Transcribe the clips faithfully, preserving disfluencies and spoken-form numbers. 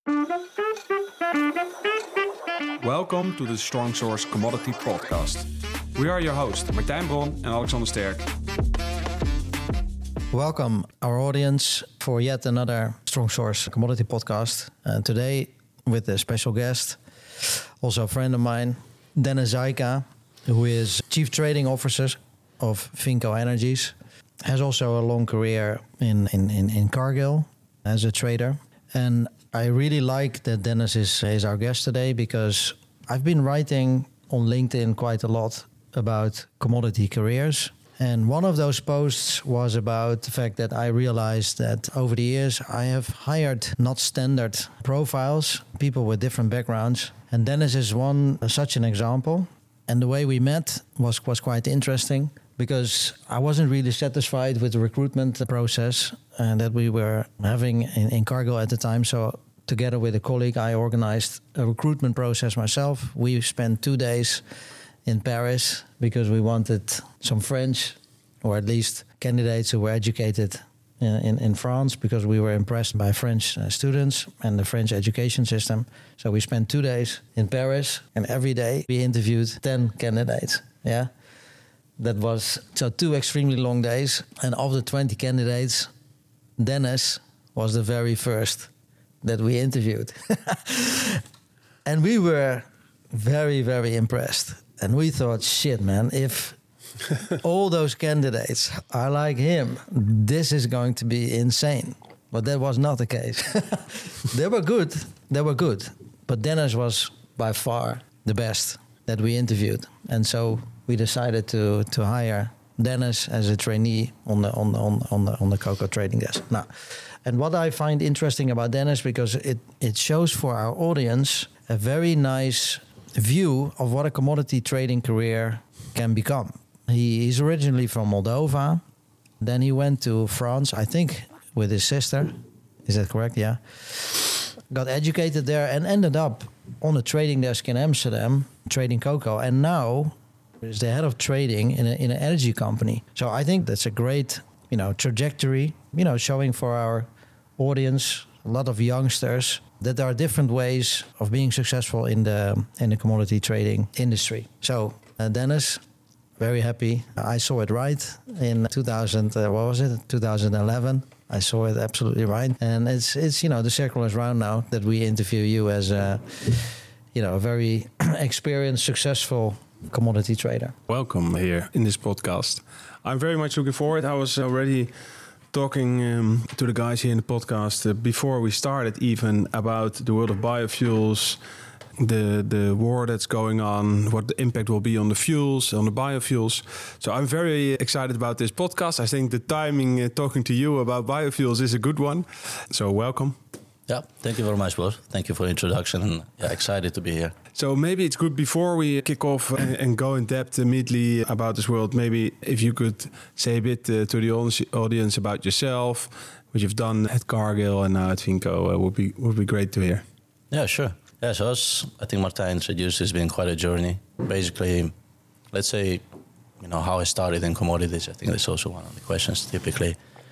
Welcome to the Strong Source Commodity Podcast. We are your hosts, Martijn Bron and Alexander Sterk. Welcome, our audience, for yet another Strong Source Commodity Podcast. Uh, today, with a special guest, also a friend of mine, Dennis Zaika, who is Chief Trading Officer of Finco Energies, has also a long career in, in, in, in Cargill as a trader. And I really like that Dennis is, is our guest today because I've been writing on LinkedIn quite a lot about commodity careers. And one of those posts was about the fact that I realized that over the years I have hired not standard profiles, people with different backgrounds. And Dennis is one such an example. And the way we met was, was quite interesting because I wasn't really satisfied with the recruitment process uh, that we were having in, in Cargill at the time. So together with a colleague, I organized a recruitment process myself. We spent two days in Paris because we wanted some French, or at least candidates who were educated in, in, in France, because we were impressed by French uh, students and the French education system. So we spent two days in Paris, and every day we interviewed ten candidates. Yeah, that was so two extremely long days. And of the twenty candidates, Dennis was the very first that we interviewed. And we were very, very impressed. And we thought, shit, man, if all those candidates are like him, this is going to be insane. But that was not the case. They were good. They were good. But Dennis was by far the best that we interviewed. And so we decided to to hire Dennis as a trainee on the on the, on, on the on the cocoa trading desk. Now, and what I find interesting about Dennis, because it it shows for our audience a very nice view of what a commodity trading career can become. He, he's originally from Moldova. Then he went to France, I think, with his sister. Is that correct? Yeah. Got educated there and ended up on a trading desk in Amsterdam, trading cocoa. And now is the head of trading in, a, in an energy company. So I think that's a great, you know, trajectory, you know, showing for our audience, a lot of youngsters, that there are different ways of being successful in the in the commodity trading industry. So, uh, Dennis, very happy. I saw it right in two thousand. Uh, what was it? two thousand eleven. I saw it absolutely right, and it's it's you know the circle is round now that we interview you as a you know a very experienced, successful commodity trader. Welcome here in this podcast. I'm very much looking forward. I was already talking um, to the guys here in the podcast uh, before we started even about the world of biofuels, the the war that's going on, what the impact will be on the fuels, on the biofuels. So I'm very excited about this podcast. I think the timing uh, talking to you about biofuels is a good one. So welcome. Yeah, thank you very much, Bos. Thank you for the introduction. And yeah, excited to be here. So maybe it's good before we kick off and, and go in depth immediately about this world, maybe if you could say a bit uh, to the audience about yourself, what you've done at Cargill and now at Finco, uh, would be would be great to hear. Yeah, sure. Yeah, so as I think Martijn introduced, it's been quite a journey. Basically, let's say, you know, how I started in commodities. I think that's also one of the questions typically,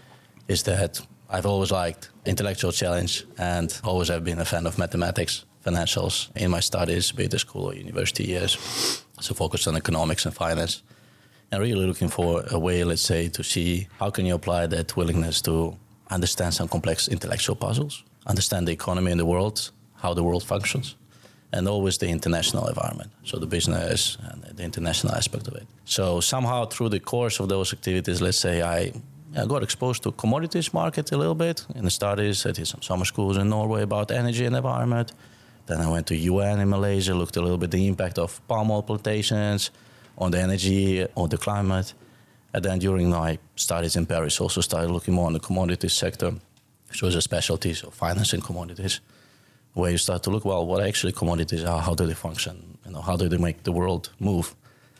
is that I've always liked intellectual challenge and always have been a fan of mathematics, financials in my studies, be it the school or university years. So focused on economics and finance. And really looking for a way, let's say, to see how can you apply that willingness to understand some complex intellectual puzzles, understand the economy in the world, how the world functions, and always the international environment, so the business and the international aspect of it. So somehow through the course of those activities, let's say I I got exposed to commodities market a little bit in the studies. I did some summer schools in Norway about energy and environment. Then I went to U N in Malaysia, looked a little bit the impact of palm oil plantations on the energy, on the climate. And then during my studies in Paris, also started looking more on the commodities sector, which was a specialty, so finance and commodities, where you start to look, well, what actually commodities are, how do they function, you know, how do they make the world move?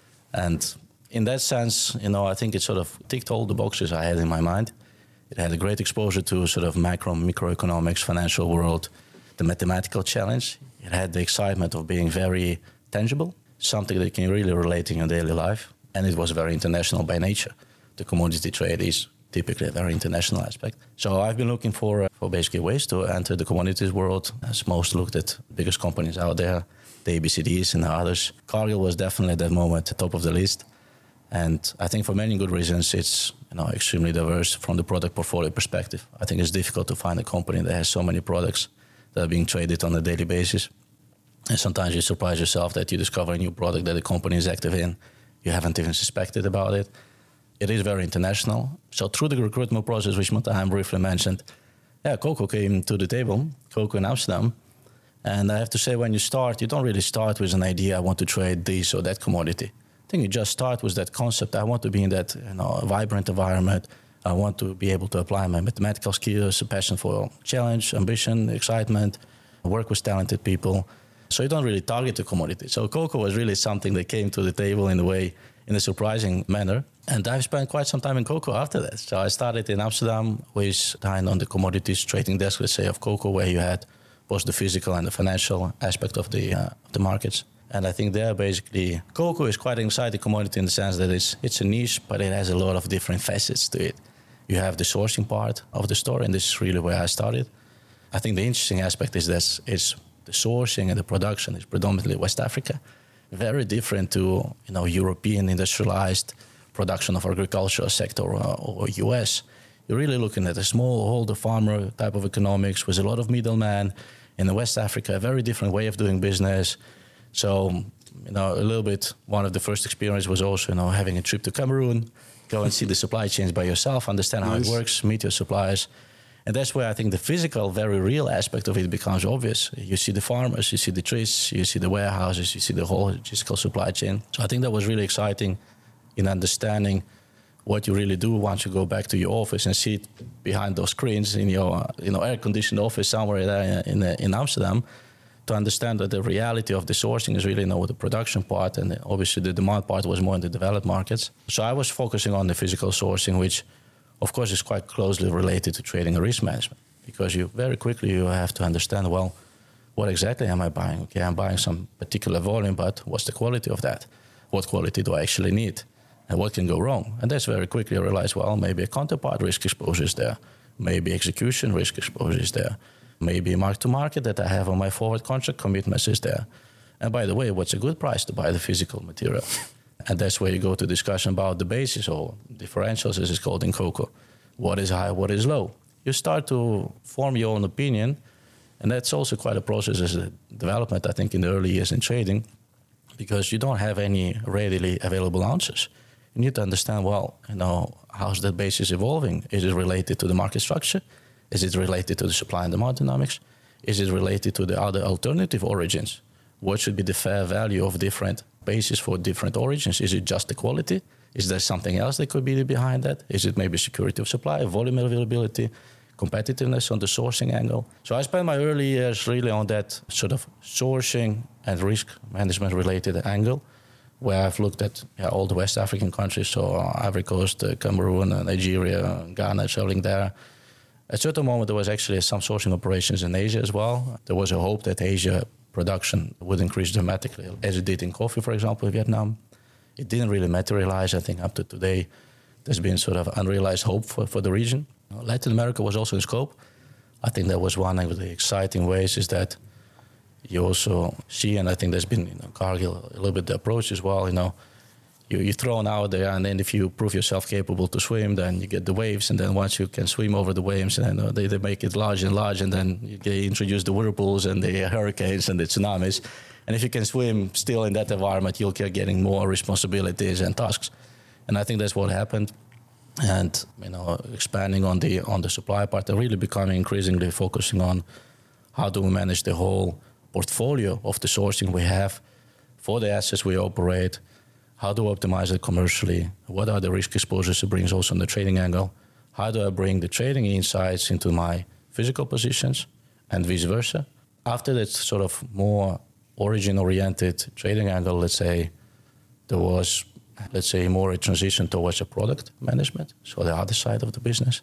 And in that sense, you know, I think it sort of ticked all the boxes I had in my mind. It had a great exposure to sort of macro, microeconomics, financial world, the mathematical challenge. It had the excitement of being very tangible, something that you can really relate in your daily life. And it was very international by nature. The commodity trade is typically a very international aspect. So I've been looking for uh, for basically ways to enter the commodities world. As most looked at the biggest companies out there, the A B C Ds and the others. Cargill was definitely at that moment the top of the list. And I think for many good reasons, it's you know extremely diverse from the product portfolio perspective. I think it's difficult to find a company that has so many products that are being traded on a daily basis. And sometimes you surprise yourself that you discover a new product that the company is active in. You haven't even suspected about it. It is very international. So through the recruitment process, which Martijn briefly mentioned, yeah, Cocoa came to the table, Cocoa in Amsterdam. And I have to say, when you start, you don't really start with an idea, I want to trade this or that commodity. I think you just start with that concept. I want to be in that you know, vibrant environment. I want to be able to apply my mathematical skills, a passion for challenge, ambition, excitement, work with talented people. So you don't really target the commodity. So cocoa was really something that came to the table in a way, in a surprising manner. And I've spent quite some time in cocoa after that. So I started in Amsterdam with time on the commodities trading desk, let's say, of cocoa, where you had both the physical and the financial aspect of the uh, of the markets. And I think there basically cocoa is quite an exciting commodity in the sense that it's it's a niche, but it has a lot of different facets to it. You have the sourcing part of the story, and this is really where I started. I think the interesting aspect is that it's the sourcing and the production is predominantly West Africa, very different to you know European industrialized production of agricultural sector or, or U S. You're really looking at a smallholder farmer type of economics with a lot of middlemen. In the West Africa, a very different way of doing business. So, you know, a little bit, one of the first experience was also, you know, having a trip to Cameroon, go and see the supply chains by yourself, understand how nice. It works, meet your suppliers. And that's where I think the physical, very real aspect of it becomes obvious. You see the farmers, you see the trees, you see the warehouses, you see the whole logistical supply chain. So I think that was really exciting in understanding what you really do once you go back to your office and sit behind those screens in your uh, you know air-conditioned office somewhere there in uh, in Amsterdam, to understand that the reality of the sourcing is really you know the production part, and obviously the demand part was more in the developed markets. So I was focusing on the physical sourcing, which of course is quite closely related to trading and risk management, because you very quickly you have to understand, well, what exactly am I buying? Okay, I'm buying some particular volume, but what's the quality of that? What quality do I actually need? And what can go wrong? And that's very quickly I realized, well, maybe a counterpart risk exposure is there. Maybe execution risk exposure is there. Maybe mark-to-market that I have on my forward contract commitments is there. And by the way, what's a good price to buy the physical material? And that's where you go to discussion about the basis or differentials, as it's called in cocoa. What is high, what is low? You start to form your own opinion. And that's also quite a process as a development, I think, in the early years in trading, because you don't have any readily available answers. You need to understand, well, you know, how's that basis evolving? Is it related to the market structure? Is it related to the supply and demand dynamics? Is it related to the other alternative origins? What should be the fair value of different bases for different origins? Is it just the quality? Is there something else that could be behind that? Is it maybe security of supply, volume availability, competitiveness on the sourcing angle? So I spent my early years really on that sort of sourcing and risk management related angle, where I've looked at yeah, all the West African countries, so uh, Ivory Coast, uh, Cameroon, uh, Nigeria, Ghana, traveling there. At a certain moment, there was actually some sourcing operations in Asia as well. There was a hope that Asia production would increase dramatically, as it did in coffee, for example, in Vietnam. It didn't really materialize. I think up to today, there's been sort of unrealized hope for, for the region. Latin America was also in scope. I think that was one of the exciting ways is that you also see, and I think there's been you know, Cargill a little bit the approach as well, you know, you, you're thrown out there, and then if you prove yourself capable to swim, then you get the waves, and then once you can swim over the waves, and then uh, they, they make it large and large, and then you get, introduce the whirlpools and the hurricanes and the tsunamis. And if you can swim still in that environment, you'll keep getting more responsibilities and tasks. And I think that's what happened. And you know, expanding on the on the supply part, and really becoming increasingly focusing on how do we manage the whole portfolio of the sourcing we have for the assets we operate. How do we optimize it commercially? What are the risk exposures it brings also on the trading angle? How do I bring the trading insights into my physical positions and vice versa? After that sort of more origin-oriented trading angle, let's say, there was, let's say, more a transition towards a product management, so the other side of the business.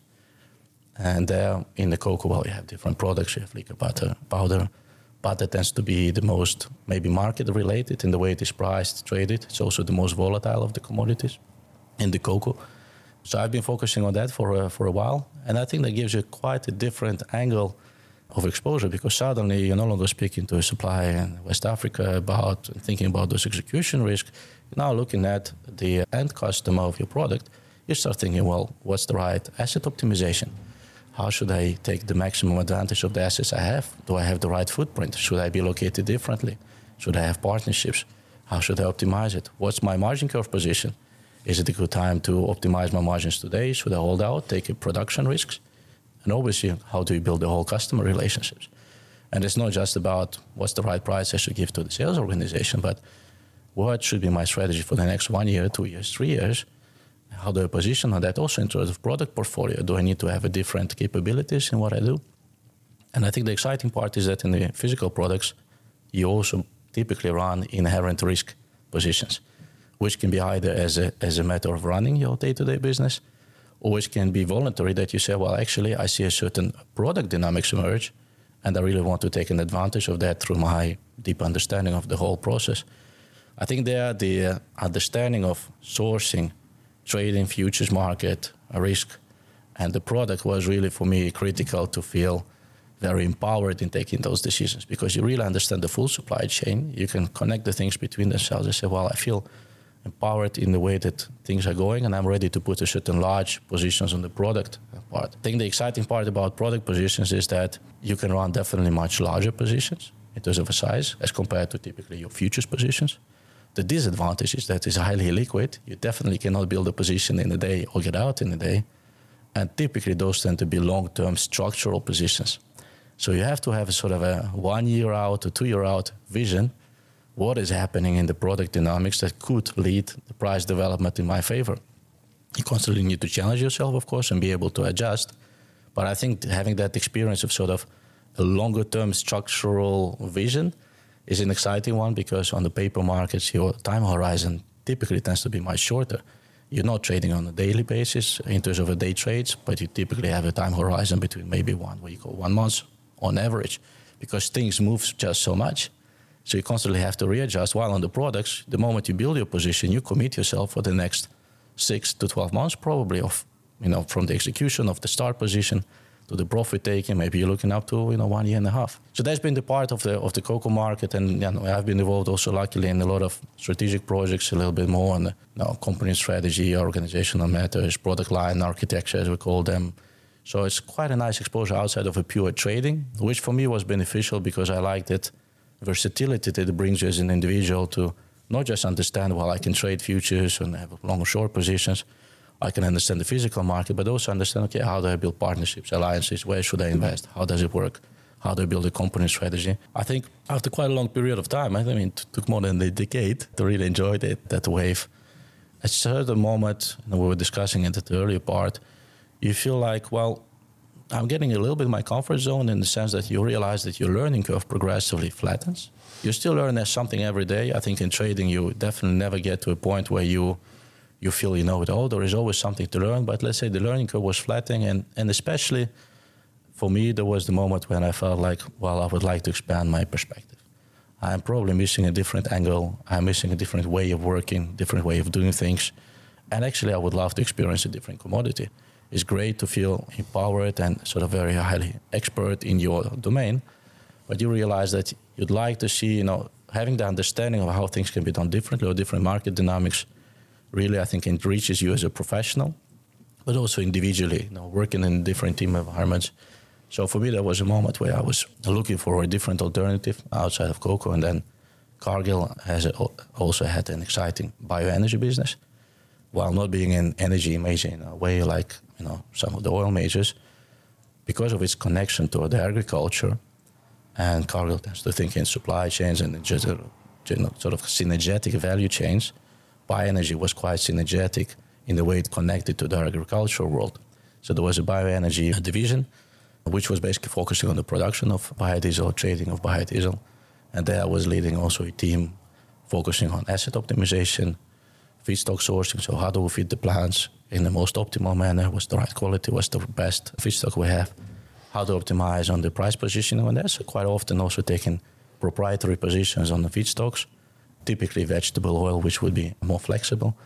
And there in the cocoa, well, you have different products. You have liquor butter, powder. Butter tends to be the most maybe market-related in the way it is priced, traded. It's also the most volatile of the commodities in the cocoa. So I've been focusing on that for a, for a while, and I think that gives you quite a different angle of exposure, because suddenly you're no longer speaking to a supplier in West Africa about thinking about those execution risks. You're now looking at the end customer of your product. You start thinking, well, what's the right asset optimization? How should I take the maximum advantage of the assets I have? Do I have the right footprint? Should I be located differently? Should I have partnerships? How should I optimize it? What's my margin curve position? Is it a good time to optimize my margins today? Should I hold out, take production risks? And obviously, how do you build the whole customer relationships? And it's not just about what's the right price I should give to the sales organization, but what should be my strategy for the next one year, two years, three years? How do I position on that? Also in terms of product portfolio, do I need to have a different capabilities in what I do? And I think the exciting part is that in the physical products, you also typically run inherent risk positions, which can be either as a, as a matter of running your day-to-day business, or which can be voluntary, that you say, well, actually, I see a certain product dynamics emerge, and I really want to take an advantage of that through my deep understanding of the whole process. I think there the uh, understanding of sourcing, trading, futures market, risk, and the product was really, for me, critical to feel very empowered in taking those decisions, because you really understand the full supply chain. You can connect the things between themselves and say, well, I feel empowered in the way that things are going, and I'm ready to put a certain large positions on the product part. I think the exciting part about product positions is that you can run definitely much larger positions in terms of a size as compared to typically your futures positions. The disadvantage is that it's highly liquid. You definitely cannot build a position in a day or get out in a day. And typically those tend to be long-term structural positions. So you have to have a sort of a one year out or two year out vision. What is happening in the product dynamics that could lead the price development in my favor? You constantly need to challenge yourself, of course, and be able to adjust. But I think having that experience of sort of a longer term structural vision is an exciting one, because on the paper markets, your time horizon typically tends to be much shorter. You're not trading on a daily basis in terms of a day trades, but you typically have a time horizon between maybe one week or one month on average, because things move just so much. So you constantly have to readjust. While on the products, the moment you build your position, you commit yourself for the next six to twelve months, probably, of, you know, from the execution of the start position to the profit taking. Maybe you're looking up to, you know, one year and a half. So that's been the part of the of the cocoa market, and you know, I've been involved also, luckily, in a lot of strategic projects, a little bit more on the, you know, company strategy, organizational matters, product line architecture, as we call them. So it's quite a nice exposure outside of a pure trading, which for me was beneficial because I liked it. Versatility that it brings you as an individual to not just understand, well, I can trade futures and have long or short positions. I can understand the physical market, but also understand, okay, how do I build partnerships, alliances? Where should I invest? How does it work? How do I build a company strategy? I think after quite a long period of time, I mean, it took more than a decade to really enjoy it, that wave. At a certain moment, and we were discussing it at the earlier part, you feel like, well, I'm getting a little bit in my comfort zone, in the sense that you realize that your learning curve progressively flattens. You still learn something every day. I think in trading, you definitely never get to a point where you you feel you know it all. There is always something to learn. But let's say the learning curve was flattening. And, and especially for me, there was the moment when I felt like, well, I would like to expand my perspective. I'm probably missing a different angle. I'm missing a different way of working, different way of doing things. And actually, I would love to experience a different commodity. It's great to feel empowered and sort of very highly expert in your domain, but you realize that you'd like to see, you know, having the understanding of how things can be done differently or different market dynamics, really, I think, enriches you as a professional, but also individually, you know, working in different team environments. So for me, there was a moment where I was looking for a different alternative outside of cocoa, and then Cargill has a, also had an exciting bioenergy business, while not being an energy major in a way like, you know, some of the oil majors, because of its connection to the agriculture. And Cargill tends to think in supply chains and in just, you know, sort of synergetic value chains. Bioenergy was quite synergetic in the way it connected to the agricultural world. So there was a bioenergy division, which was basically focusing on the production of biodiesel, trading of biodiesel. And there I was leading also a team focusing on asset optimization, feedstock sourcing. So how do we feed the plants in the most optimal manner? What's the right quality? What's the best feedstock we have? How to optimize on the price positioning on that. So quite often also taking proprietary positions on the feedstocks, typically vegetable oil, which would be more flexible.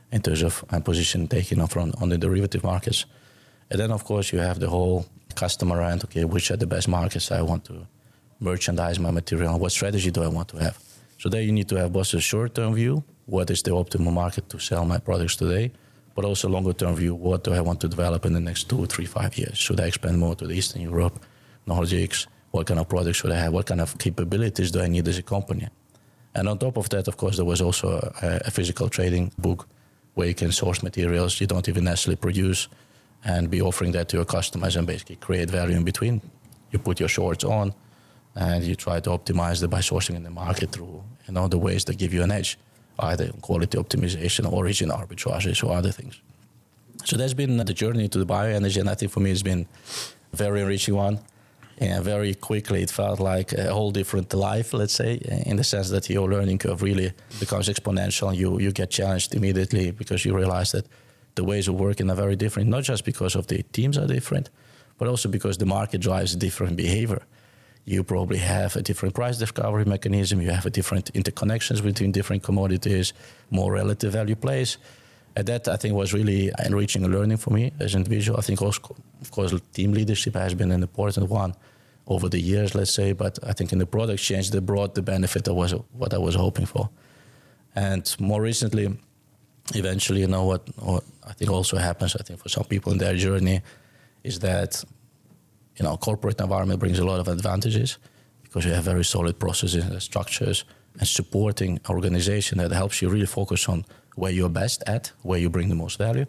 in terms of uh, position taking on, from, on the derivative markets. And then, of course, you have the whole customer end. Okay, which are the best markets I want to merchandise my material? What strategy do I want to have? So there you need to have both a short-term view, what is the optimal market to sell my products today, but also longer-term view, what do I want to develop in the next two, three, five years? Should I expand more to the Eastern Europe, Nordics? What kind of products should I have? What kind of capabilities do I need as a company? And on top of that, of course, there was also a, a physical trading book where you can source materials you don't even necessarily produce and be offering that to your customers and basically create value in between. You put your shorts on and you try to optimize the by sourcing in the market through you know, the ways that give you an edge, either quality optimization, origin arbitrages, or other things. So that's been the journey to the bioenergy, and I think for me it's been a very enriching one. And very quickly it felt like a whole different life, let's say, in the sense that your learning curve really becomes exponential. You you get challenged immediately because you realize that the ways of working are very different, not just because of the teams are different, but also because the market drives different behavior. You probably have a different price discovery mechanism, you have a different interconnections between different commodities, more relative value plays. And that, I think, was really enriching and learning for me as an individual. I think also, of course, team leadership has been an important one over the years, let's say, but I think in the product change, they brought the benefit that was what I was hoping for. And more recently, eventually, you know, what, what I think also happens, I think for some people in their journey, is that, you know, corporate environment brings a lot of advantages because you have very solid processes and structures and supporting organization that helps you really focus on where you're best at, where you bring the most value.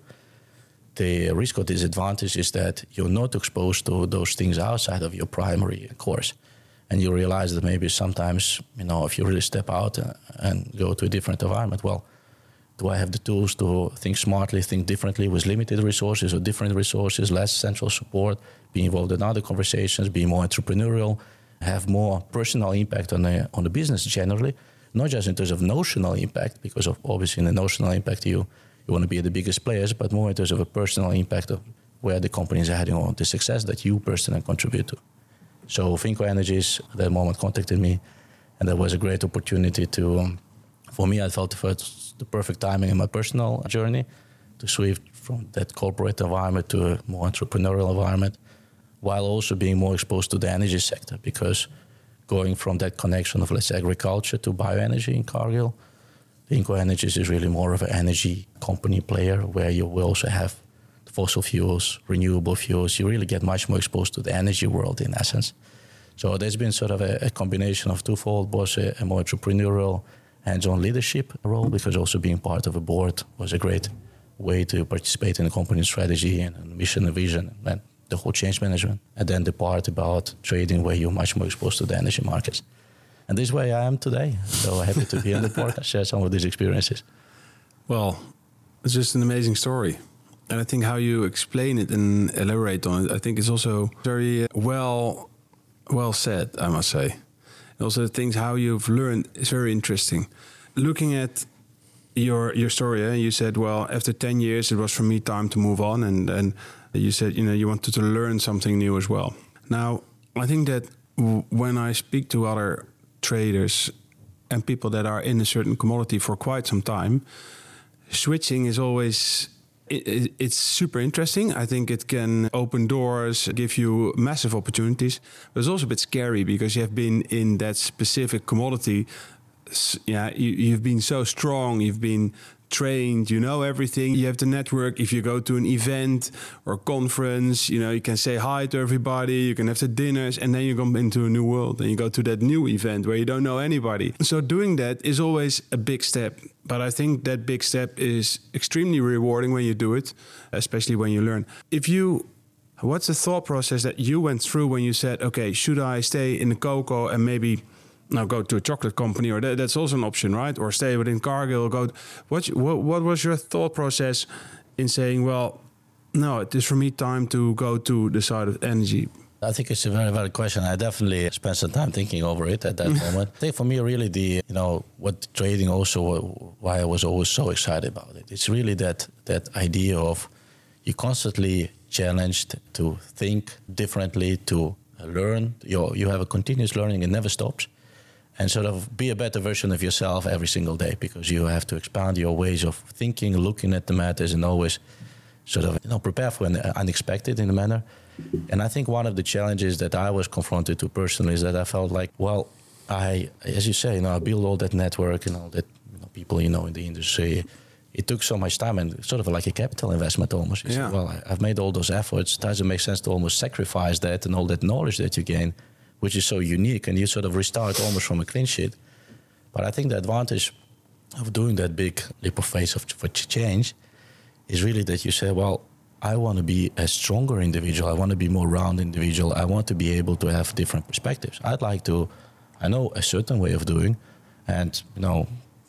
The risk or disadvantage is that you're not exposed to those things outside of your primary course. And you realize that maybe sometimes, you know, if you really step out and go to a different environment, well, do I have the tools to think smartly, think differently with limited resources or different resources, less central support, be involved in other conversations, be more entrepreneurial, have more personal impact on the, on the business generally, not just in terms of notional impact, because of obviously in the notional impact you, you want to be the biggest players, but more in terms of a personal impact of where the company is heading on, the success that you personally contribute to. So Finco Energies at that moment contacted me, and that was a great opportunity to, um, for me, I felt first the perfect timing in my personal journey to switch from that corporate environment to a more entrepreneurial environment, while also being more exposed to the energy sector, because going from that connection of, let's say, agriculture to bioenergy in Cargill, Finco Energies is really more of an energy company player where you will also have fossil fuels, renewable fuels. You really get much more exposed to the energy world in essence. So there's been sort of a, a combination of twofold, both a, a more entrepreneurial, hands-on leadership role, because also being part of a board was a great way to participate in the company strategy and, and mission and vision and the whole change management. And then the part about trading where you're much more exposed to the energy markets. And this way I am today. So happy to be on the podcast, share some of these experiences. Well, it's just an amazing story. And I think how you explain it and elaborate on it, I think is also very well well said, I must say. And also the things how you've learned is very interesting. Looking at your your story, eh, you said, well, after ten years, it was for me time to move on. And, and you said, you know, you wanted to learn something new as well. Now, I think that w- when I speak to other traders and people that are in a certain commodity for quite some time, switching is always... It, it's super interesting. I think it can open doors, give you massive opportunities. But it's also a bit scary because you have been in that specific commodity. Yeah, you, you've been so strong. You've been trained. You know everything. You have the network. If you go to an event or conference, you know you can say hi to everybody. You can have the dinners, and then you come into a new world. And you go to that new event where you don't know anybody. So doing that is always a big step. But I think that big step is extremely rewarding when you do it, especially when you learn. If you, what's the thought process that you went through when you said, okay, should I stay in the cocoa and maybe now go to a chocolate company, or that, that's also an option, right? Or stay within Cargill. Go. What, what what was your thought process in saying, well, no, it is for me time to go to the side of energy? I think it's a very valid question. I definitely spent some time thinking over it at that moment. I think for me, really, the you know what trading also why I was always so excited about it. It's really that that idea of you constantly challenged to think differently, to learn. You you have a continuous learning; it never stops. and sort of be a better version of yourself every single day, because you have to expand your ways of thinking, looking at the matters, and always sort of, you know, prepare for an unexpected in a manner. And I think one of the challenges that I was confronted to personally is that I felt like, well, I, as you say, you know, I built all that network and all that, you know, people, you know, in the industry. It took so much time and sort of like a capital investment almost. You Yeah. say, well, I- I've made all those efforts. Does it make sense to almost sacrifice that and all that knowledge that you gain, which is so unique, and you sort of restart almost from a clean sheet? But I think the advantage of doing that big leap of faith of for change is really that you say, well, I want to be a stronger individual. I want to be more round individual. I want to be able to have different perspectives. I'd like to, I know a certain way of doing, and, you know,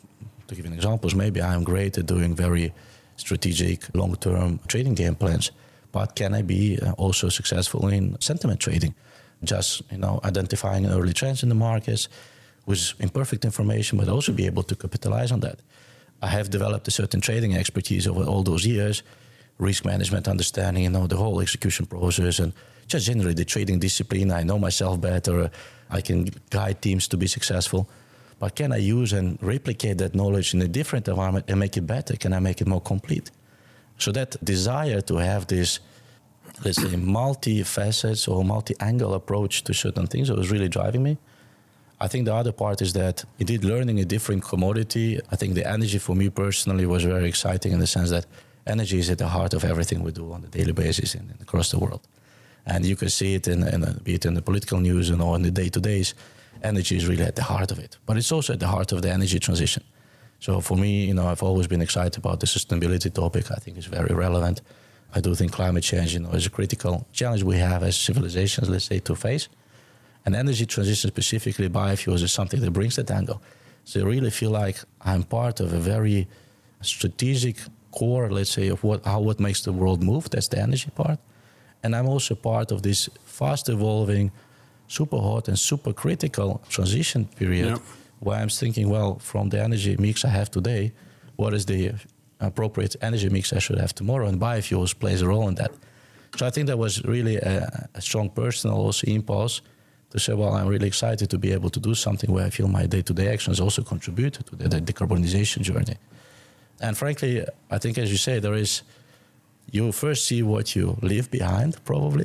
to give you an examples, maybe I'm great at doing very strategic, long-term trading game plans, but can I be uh, also successful in sentiment trading? Just, you know, identifying early trends in the markets with imperfect information, but also be able to capitalize on that. I have developed a certain trading expertise over all those years, risk management understanding, you know, the whole execution process, and just generally the trading discipline. I know myself better. I can guide teams to be successful. But can I use and replicate that knowledge in a different environment and make it better? Can I make it more complete? So that desire to have this, let's say, multi-facets or multi-angle approach to certain things was really driving me. I think the other part is that indeed learning a different commodity, I think the energy for me personally was very exciting in the sense that energy is at the heart of everything we do on a daily basis in, in, across the world. And you can see it in, in be it in the political news and or in the day-to-days. Energy is really at the heart of it, but it's also at the heart of the energy transition. So for me, you know, I've always been excited about the sustainability topic. I think it's very relevant. I do think climate change, you know, is a critical challenge we have as civilizations, let's say, to face. And energy transition, specifically biofuels, is something that brings that angle. So I really feel like I'm part of a very strategic core, let's say, of what how what makes the world move. That's the energy part. And I'm also part of this fast evolving, super hot and super critical transition period, yep. where I'm thinking, well, from the energy mix I have today, what is the appropriate energy mix I should have tomorrow? And biofuels plays a role in that. So I think that was really a, a strong personal also impulse to say, well, I'm really excited to be able to do something where I feel my day-to-day actions also contribute to the, the decarbonization journey. And frankly, I think, as you say, there is, you first see what you leave behind, probably.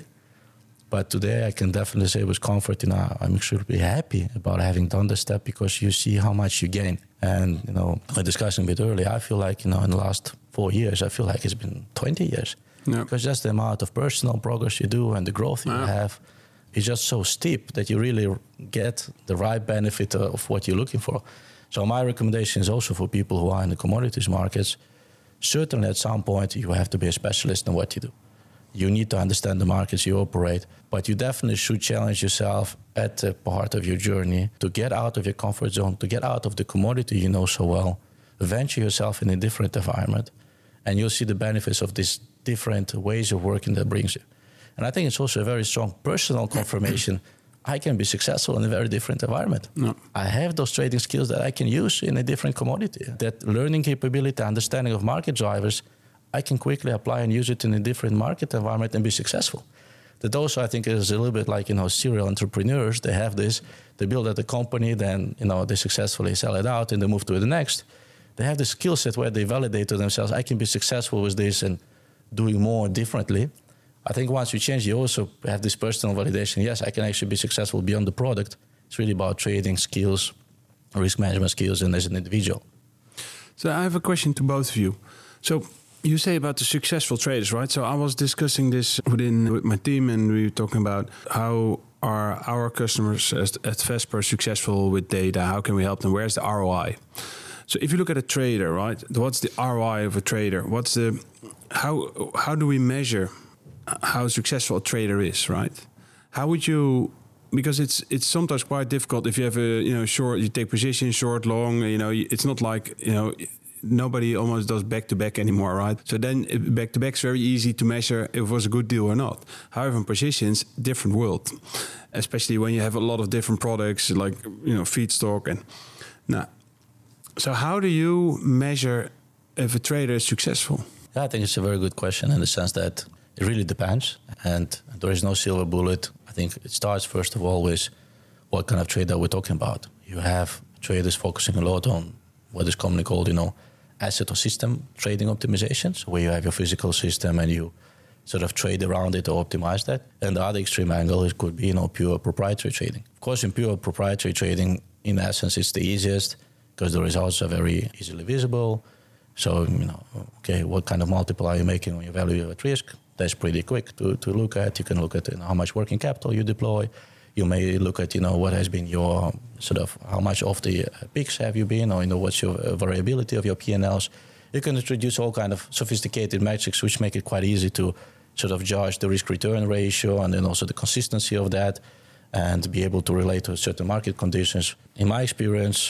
But today I can definitely say with comfort, you know, I'm extremely happy about having done this step, because you see how much you gain. And, you know, I discussed a bit earlier, I feel like, you know, in the last four years, I feel like it's been twenty years. Yeah. Because just the amount of personal progress you do and the growth you yeah. have is just so steep that you really get the right benefit of what you're looking for. So my recommendation is also for people who are in the commodities markets, certainly at some point you have to be a specialist in what you do. You need to understand the markets you operate, but you definitely should challenge yourself at a part of your journey to get out of your comfort zone, to get out of the commodity you know so well, venture yourself in a different environment, and you'll see the benefits of these different ways of working that brings you. And I think it's also a very strong personal confirmation. I can be successful in a very different environment. No. I have those trading skills that I can use in a different commodity. That learning capability, understanding of market drivers, I can quickly apply and use it in a different market environment and be successful. That also, I think, is a little bit like, you know, serial entrepreneurs. They have this, they build out a company, then, you know, they successfully sell it out and they move to the next. They have the skill set where they validate to themselves, I can be successful with this and doing more differently. I think once you change, you also have this personal validation. Yes, I can actually be successful beyond the product. It's really about trading skills, risk management skills, and as an individual. So I have a question to both of you. So you say about the successful traders, right? So I was discussing this within with my team, and we were talking about how are our customers at, at Vesper successful with data? How can we help them? Where's the R O I? So if you look at a trader, right? What's the R O I of a trader? What's the how how do we measure how successful a trader is, right? How would you, because it's it's sometimes quite difficult if you have a, you know, short, you take position, short, long, you know, it's not like, you know, nobody almost does back-to-back anymore, right? So then back-to-back is very easy to measure if it was a good deal or not. However, in positions, different world, especially when you have a lot of different products like, you know, feedstock and now. So how do you measure if a trader is successful? Yeah, I think it's a very good question in the sense that it really depends, and there is no silver bullet. I think it starts first of all with what kind of trade are we talking about. you have traders focusing a lot on what is commonly called, you know, asset or system trading optimizations, where you have your physical system and you sort of trade around it or optimize that. And the other extreme angle, it could be, you know, pure proprietary trading. Of course, in pure proprietary trading, in essence, it's the easiest because the results are very easily visible. So, you know, okay, what kind of multiple are you making on your value at risk? That's pretty quick to, to look at. You can look at, you know, how much working capital you deploy. You may look at, you know, what has been your sort of, how much of the peaks have you been, or, you know, what's your variability of your P and Ls. You can introduce all kind of sophisticated metrics which make it quite easy to sort of judge the risk-return ratio and then also the consistency of that and be able to relate to certain market conditions. In my experience,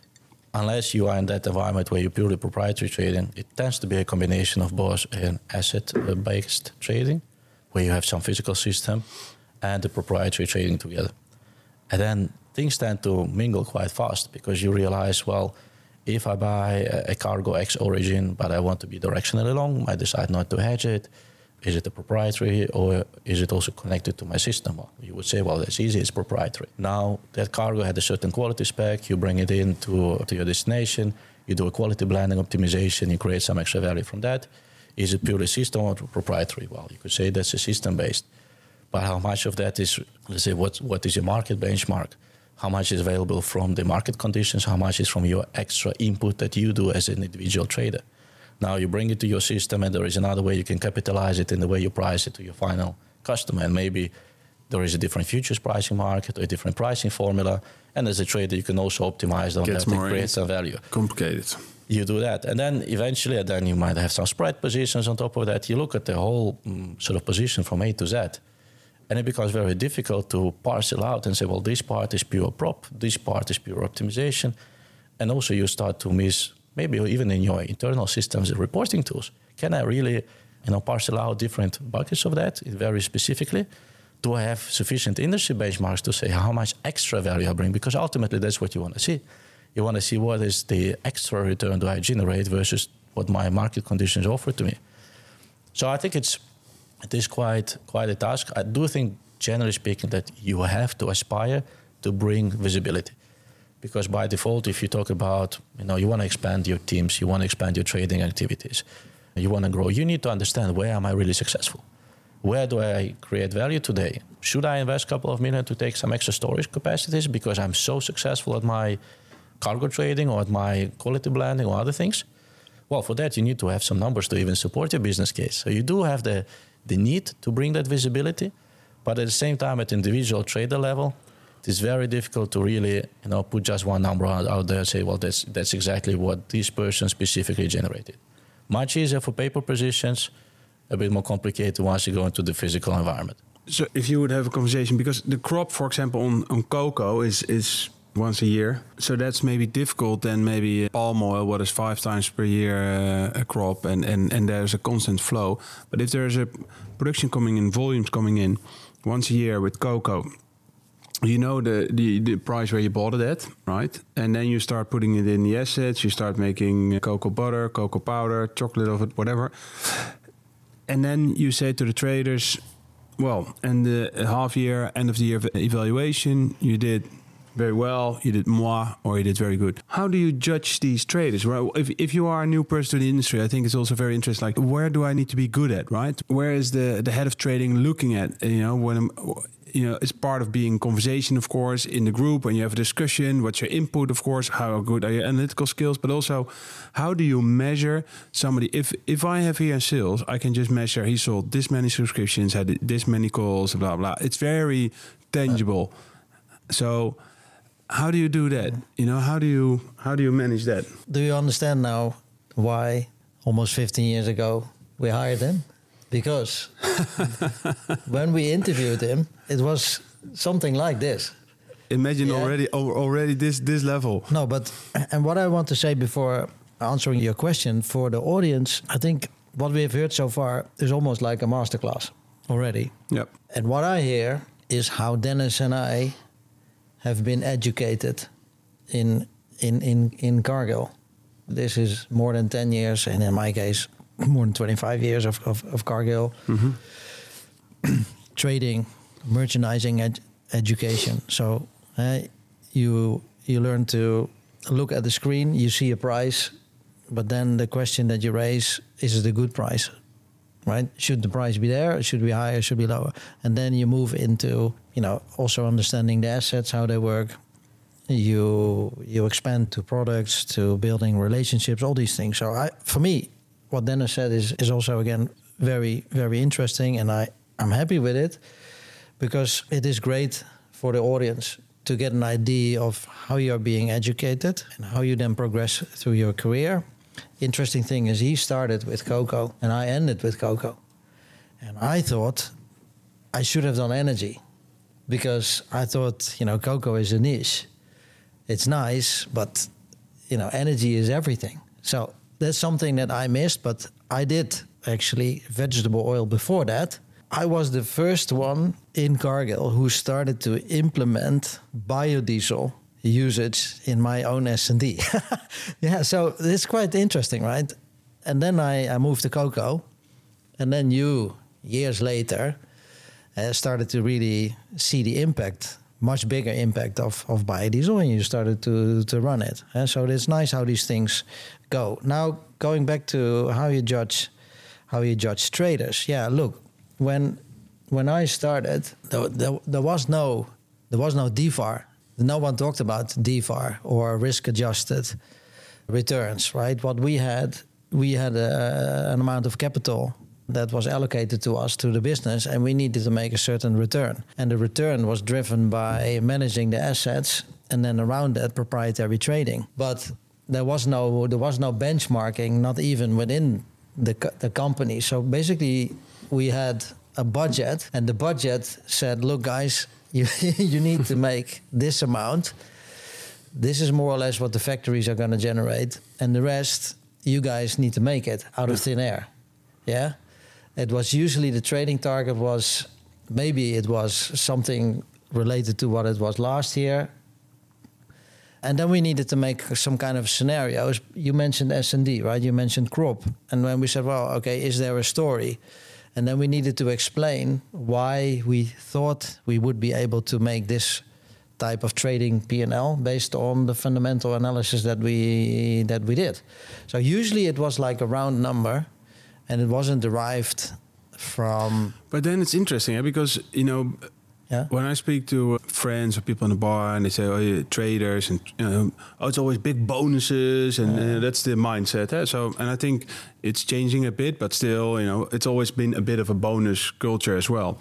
unless you are in that environment where you're purely proprietary trading, it tends to be a combination of both an asset-based trading, where you have some physical system, and the proprietary trading together. And then things tend to mingle quite fast because you realize, well, if I buy a cargo X origin, but I want to be directionally long, I decide not to hedge it. Is it a proprietary or is it also connected to my system? Well, you would say, well, that's easy, it's proprietary. Now, that cargo had a certain quality spec, you bring it in to, to your destination, you do a quality blending optimization, you create some extra value from that. Is it purely system or proprietary? Well, you could say that's a system-based. But how much of that is, let's say, what, what is your market benchmark? How much is available from the market conditions? How much is from your extra input that you do as an individual trader? Now you bring it to your system and there is another way you can capitalize it in the way you price it to your final customer. And maybe there is a different futures pricing market or a different pricing formula. And as a trader, you can also optimize on that and create some value. Complicated. You do that. And then eventually, then you might have some spread positions on top of that. You look at the whole um, sort of position from A to Z. And it becomes very difficult to parcel out and say, well, this part is pure prop, this part is pure optimization. And also you start to miss, maybe even in your internal systems and reporting tools, can I really, you know, parcel out different buckets of that very specifically? Do I have sufficient industry benchmarks to say how much extra value I bring? Because ultimately that's what you want to see. You want to see what is the extra return do I generate versus what my market conditions offer to me. So I think it's it is quite quite a task. I do think, generally speaking, that you have to aspire to bring visibility. Because by default, if you talk about, you know, you want to expand your teams, you want to expand your trading activities, you want to grow, you need to understand, where am I really successful? Where do I create value today? Should I invest a couple of million to take some extra storage capacities because I'm so successful at my cargo trading or at my quality blending or other things? Well, for that, you need to have some numbers to even support your business case. So you do have the, the need to bring that visibility, but at the same time, at individual trader level, it's very difficult to really, you know, put just one number out, out there and say, well, that's that's exactly what this person specifically generated. Much easier for paper positions, a bit more complicated once you go into the physical environment. So if you would have a conversation, because the crop, for example, on, on cocoa is, is once a year. So that's maybe difficult than maybe palm oil, what is five times per year uh, a crop, and, and, and there's a constant flow. But if there's a production coming in, volumes coming in once a year with cocoa, you know the, the, the price where you bought it at, right? And then you start putting it in the assets, you start making cocoa butter, cocoa powder, chocolate of it, whatever. And then you say to the traders, well, and the half year, end of the year evaluation, you did very well, you did moi, or you did very good. How do you judge these traders? Well, if, if you are a new person to the industry, I think it's also very interesting, like, where do I need to be good at, right? Where is the, the head of trading looking at, you know, when I'm... You know, it's part of being conversation, of course, in the group when you have a discussion. What's your input, of course? How good are your analytical skills? But also, how do you measure somebody? If if I have here in sales, I can just measure he sold this many subscriptions, had this many calls, blah blah. It's very tangible. So, how do you do that? You know, how do you how do you manage that? Do you understand now why almost fifteen years ago we hired him? Because when we interviewed him, it was something like this. Imagine yeah. already already this this level. No, but and what I want to say before answering your question for the audience, I think what we have heard so far is almost like a masterclass already. Yep. And what I hear is how Dennis and I have been educated in in in in Cargill. This is more than ten years, and in my case, more than twenty-five years of, of, of Cargill. Mm-hmm. Trading, merchandising, ed- education. So uh, you you learn to look at the screen, you see a price, but then the question that you raise, is it a good price, right? Should the price be there? Should it be higher? Should it be lower? And then you move into, you know, also understanding the assets, how they work. You you expand to products, to building relationships, all these things. So I, for me, what Dennis said is is also, again, very, very interesting, and I, I'm happy with it because it is great for the audience to get an idea of how you're being educated and how you then progress through your career. Interesting thing is he started with cocoa and I ended with cocoa. And I thought I should have done energy because I thought, you know, cocoa is a niche. It's nice, but, you know, energy is everything. So that's something that I missed, but I did actually vegetable oil before that. I was the first one in Cargill who started to implement biodiesel usage in my own S and D. Yeah, so it's quite interesting, right? And then I, I moved to cocoa, and then you, years later, uh, started to really see the impact, much bigger impact of, of biodiesel, and you started to, to run it. And so it's nice how these things go. Now, going back to how you judge, how you judge traders. Yeah, look, when when I started, there, there, there was no there was no D F A R. No one talked about D F A R or risk-adjusted returns, right? What we had, we had a, an amount of capital that was allocated to us, to the business, and we needed to make a certain return. And the return was driven by managing the assets, and then around that, proprietary trading. But there was no there was no benchmarking, not even within the the company. So basically, we had a budget, and the budget said, "Look, guys, you you need to make this amount. This is more or less what the factories are going to generate, and the rest, you guys need to make it out of thin air." Yeah, it was usually the trading target was maybe it was something related to what it was last year. And then we needed to make some kind of scenarios. You mentioned S and D, right? You mentioned crop. And when we said, well, okay, is there a story? And then we needed to explain why we thought we would be able to make this type of trading P and L based on the fundamental analysis that we that we did. So usually it was like a round number, and it wasn't derived from... But then it's interesting, eh? Because, you know... Yeah. When I speak to friends or people in the bar and they say, oh, yeah, traders, and you know, oh, it's always big bonuses, and uh, that's the mindset. Eh? So, and I think it's changing a bit, but still, you know, it's always been a bit of a bonus culture as well.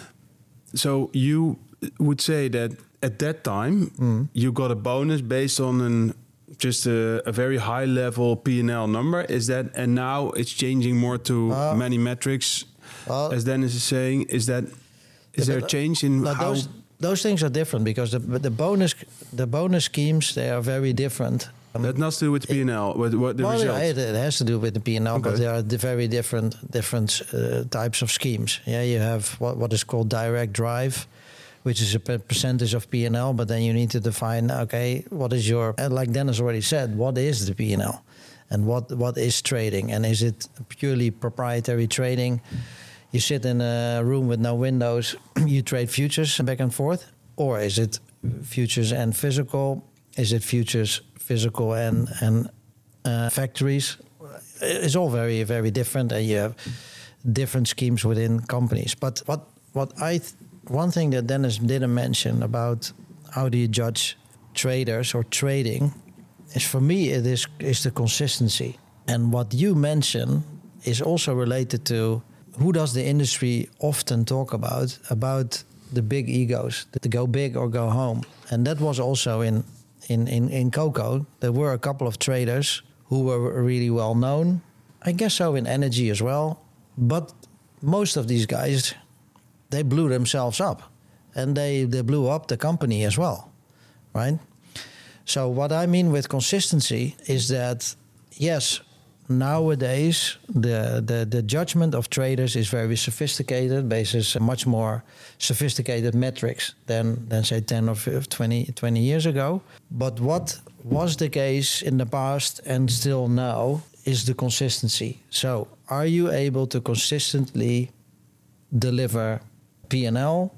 So you would say that at that time, mm. you got a bonus based on an just a, a very high level P and L number. Is that, and now it's changing more to uh, many metrics, uh, as Dennis is saying. Is that... Is there a change in no, how... Those, those things are different because the the bonus the bonus schemes, they are very different. Um, that has to do with the P and L, with what the well, results? It, it has to do with the P and L, Okay. but there are the very different different uh, types of schemes. Yeah, you have what what is called direct drive, which is a percentage of P and L, but then you need to define, okay, what is your... And like Dennis already said, what is the P and L? And what what is trading? And is it purely proprietary trading? You sit in a room with no windows, you trade futures back and forth? Or is it futures and physical? Is it futures, physical and, and uh, factories? It's all very, very different, and you have different schemes within companies. But what, what I... Th- one thing that Dennis didn't mention about how do you judge traders or trading is, for me, it is, is the consistency. And what you mention is also related to... Who does the industry often talk about? About the big egos, to go big or go home. And that was also in, in, in, in cocoa. There were a couple of traders who were really well known. I guess so in energy as well. But most of these guys, they blew themselves up. And they, they blew up the company as well, right? So what I mean with consistency is that, yes, nowadays, the, the, the judgment of traders is very sophisticated, basis much more sophisticated metrics than, than say, ten or twenty, twenty years ago. But what was the case in the past and still now is the consistency. So are you able to consistently deliver P and L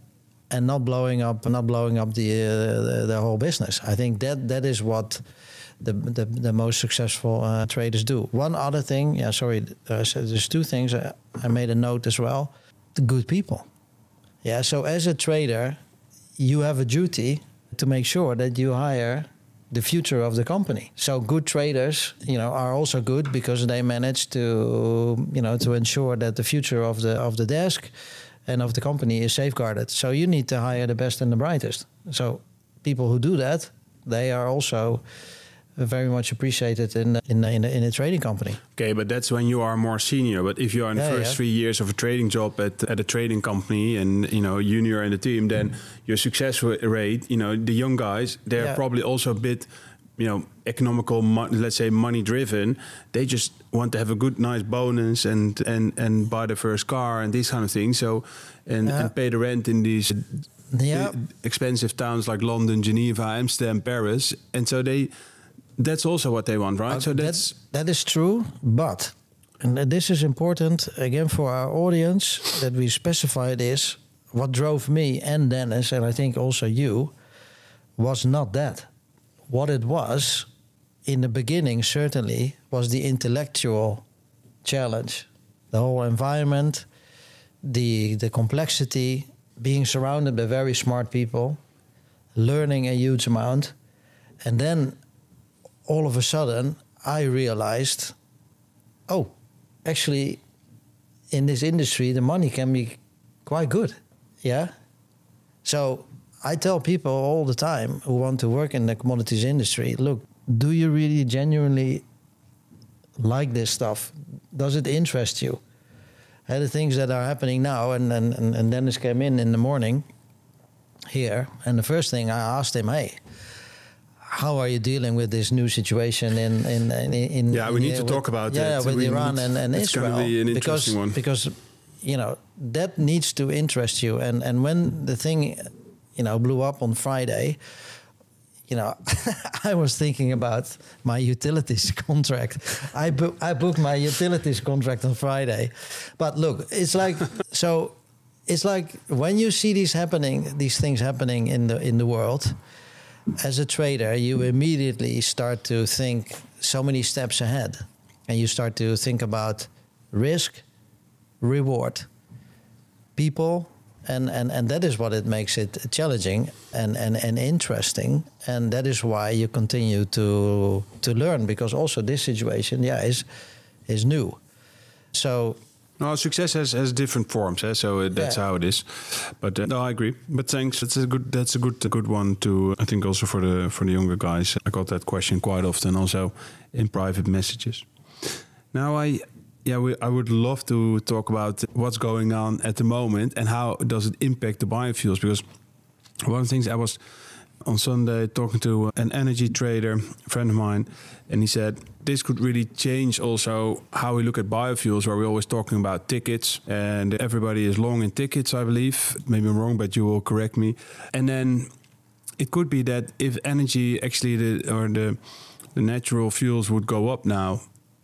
and not blowing up, not blowing up the uh, the, the whole business. I think that that is what the the, the most successful uh, traders do. One other thing, yeah, sorry, uh, so there's two things I, I made a note as well. The good people. Yeah, so as a trader, you have a duty to make sure that you hire the future of the company. So good traders, you know, are also good because they manage to, you know, to ensure that the future of the of the desk and of the company is safeguarded. So you need to hire the best and the brightest. So people who do that, they are also very much appreciated in in in, in a trading company. Okay, but that's when you are more senior. But if you are in the Yeah, first yeah. three years of a trading job at at a trading company, and you know junior in the team, then your success rate, you know, the young guys, they're Yeah. probably also a bit, you know, economical. Mo- let's say money driven. They just want to have a good, nice bonus and and and buy the first car and these kind of things. So and, Yeah. and pay the rent in these Yeah, expensive towns like London, Geneva, Amsterdam, Paris, and so they. That's also what they want, right? Uh, so that's that, that is true, but and this is important again for our audience that we specify this. What drove me and Dennis, and I think also you, was not that. What it was in the beginning certainly was the intellectual challenge, the whole environment, the the complexity, being surrounded by very smart people, learning a huge amount, and then all of a sudden, I realized, oh, actually, in this industry, the money can be quite good. Yeah. So I tell people all the time who want to work in the commodities industry, look, do you really genuinely like this stuff? Does it interest you? And the things that are happening now, and, and, and Dennis came in in the morning here, and the first thing I asked him, hey, how are you dealing with this new situation in in in, in yeah, we in, need uh, to with, talk about yeah, that. with We Iran need- and, and it's Israel gonna be an because interesting one. because you know that needs to interest you. And and when the thing you know blew up on Friday, you know I was thinking about my utilities contract. I bu- I booked my utilities contract on Friday, but look, it's like so. It's like when you see these happening, these things happening in the in the world. As a trader, you immediately start to think so many steps ahead. And you start to think about risk, reward, people. And, and, and that is what it makes it challenging and, and, and interesting. And that is why you continue to to learn. Because also this situation, yeah, is, is new. So... No, success has, has different forms, eh? So uh, that's Yeah. how it is. But uh, no, I agree. But thanks. That's a good. That's a good. A good one to. I think also for the for the younger guys. I got that question quite often, also in private messages. Now I, yeah, we, I would love to talk about what's going on at the moment and how does it impact the biofuels. Because one of the things I was on Sunday talking to an energy trader, a friend of mine, and he said this could really change also how we look at biofuels, where we're always talking about tickets and everybody is long in tickets, I believe. Maybe I'm wrong, but you will correct me. And then it could be that if energy actually the or the the natural fuels would go up now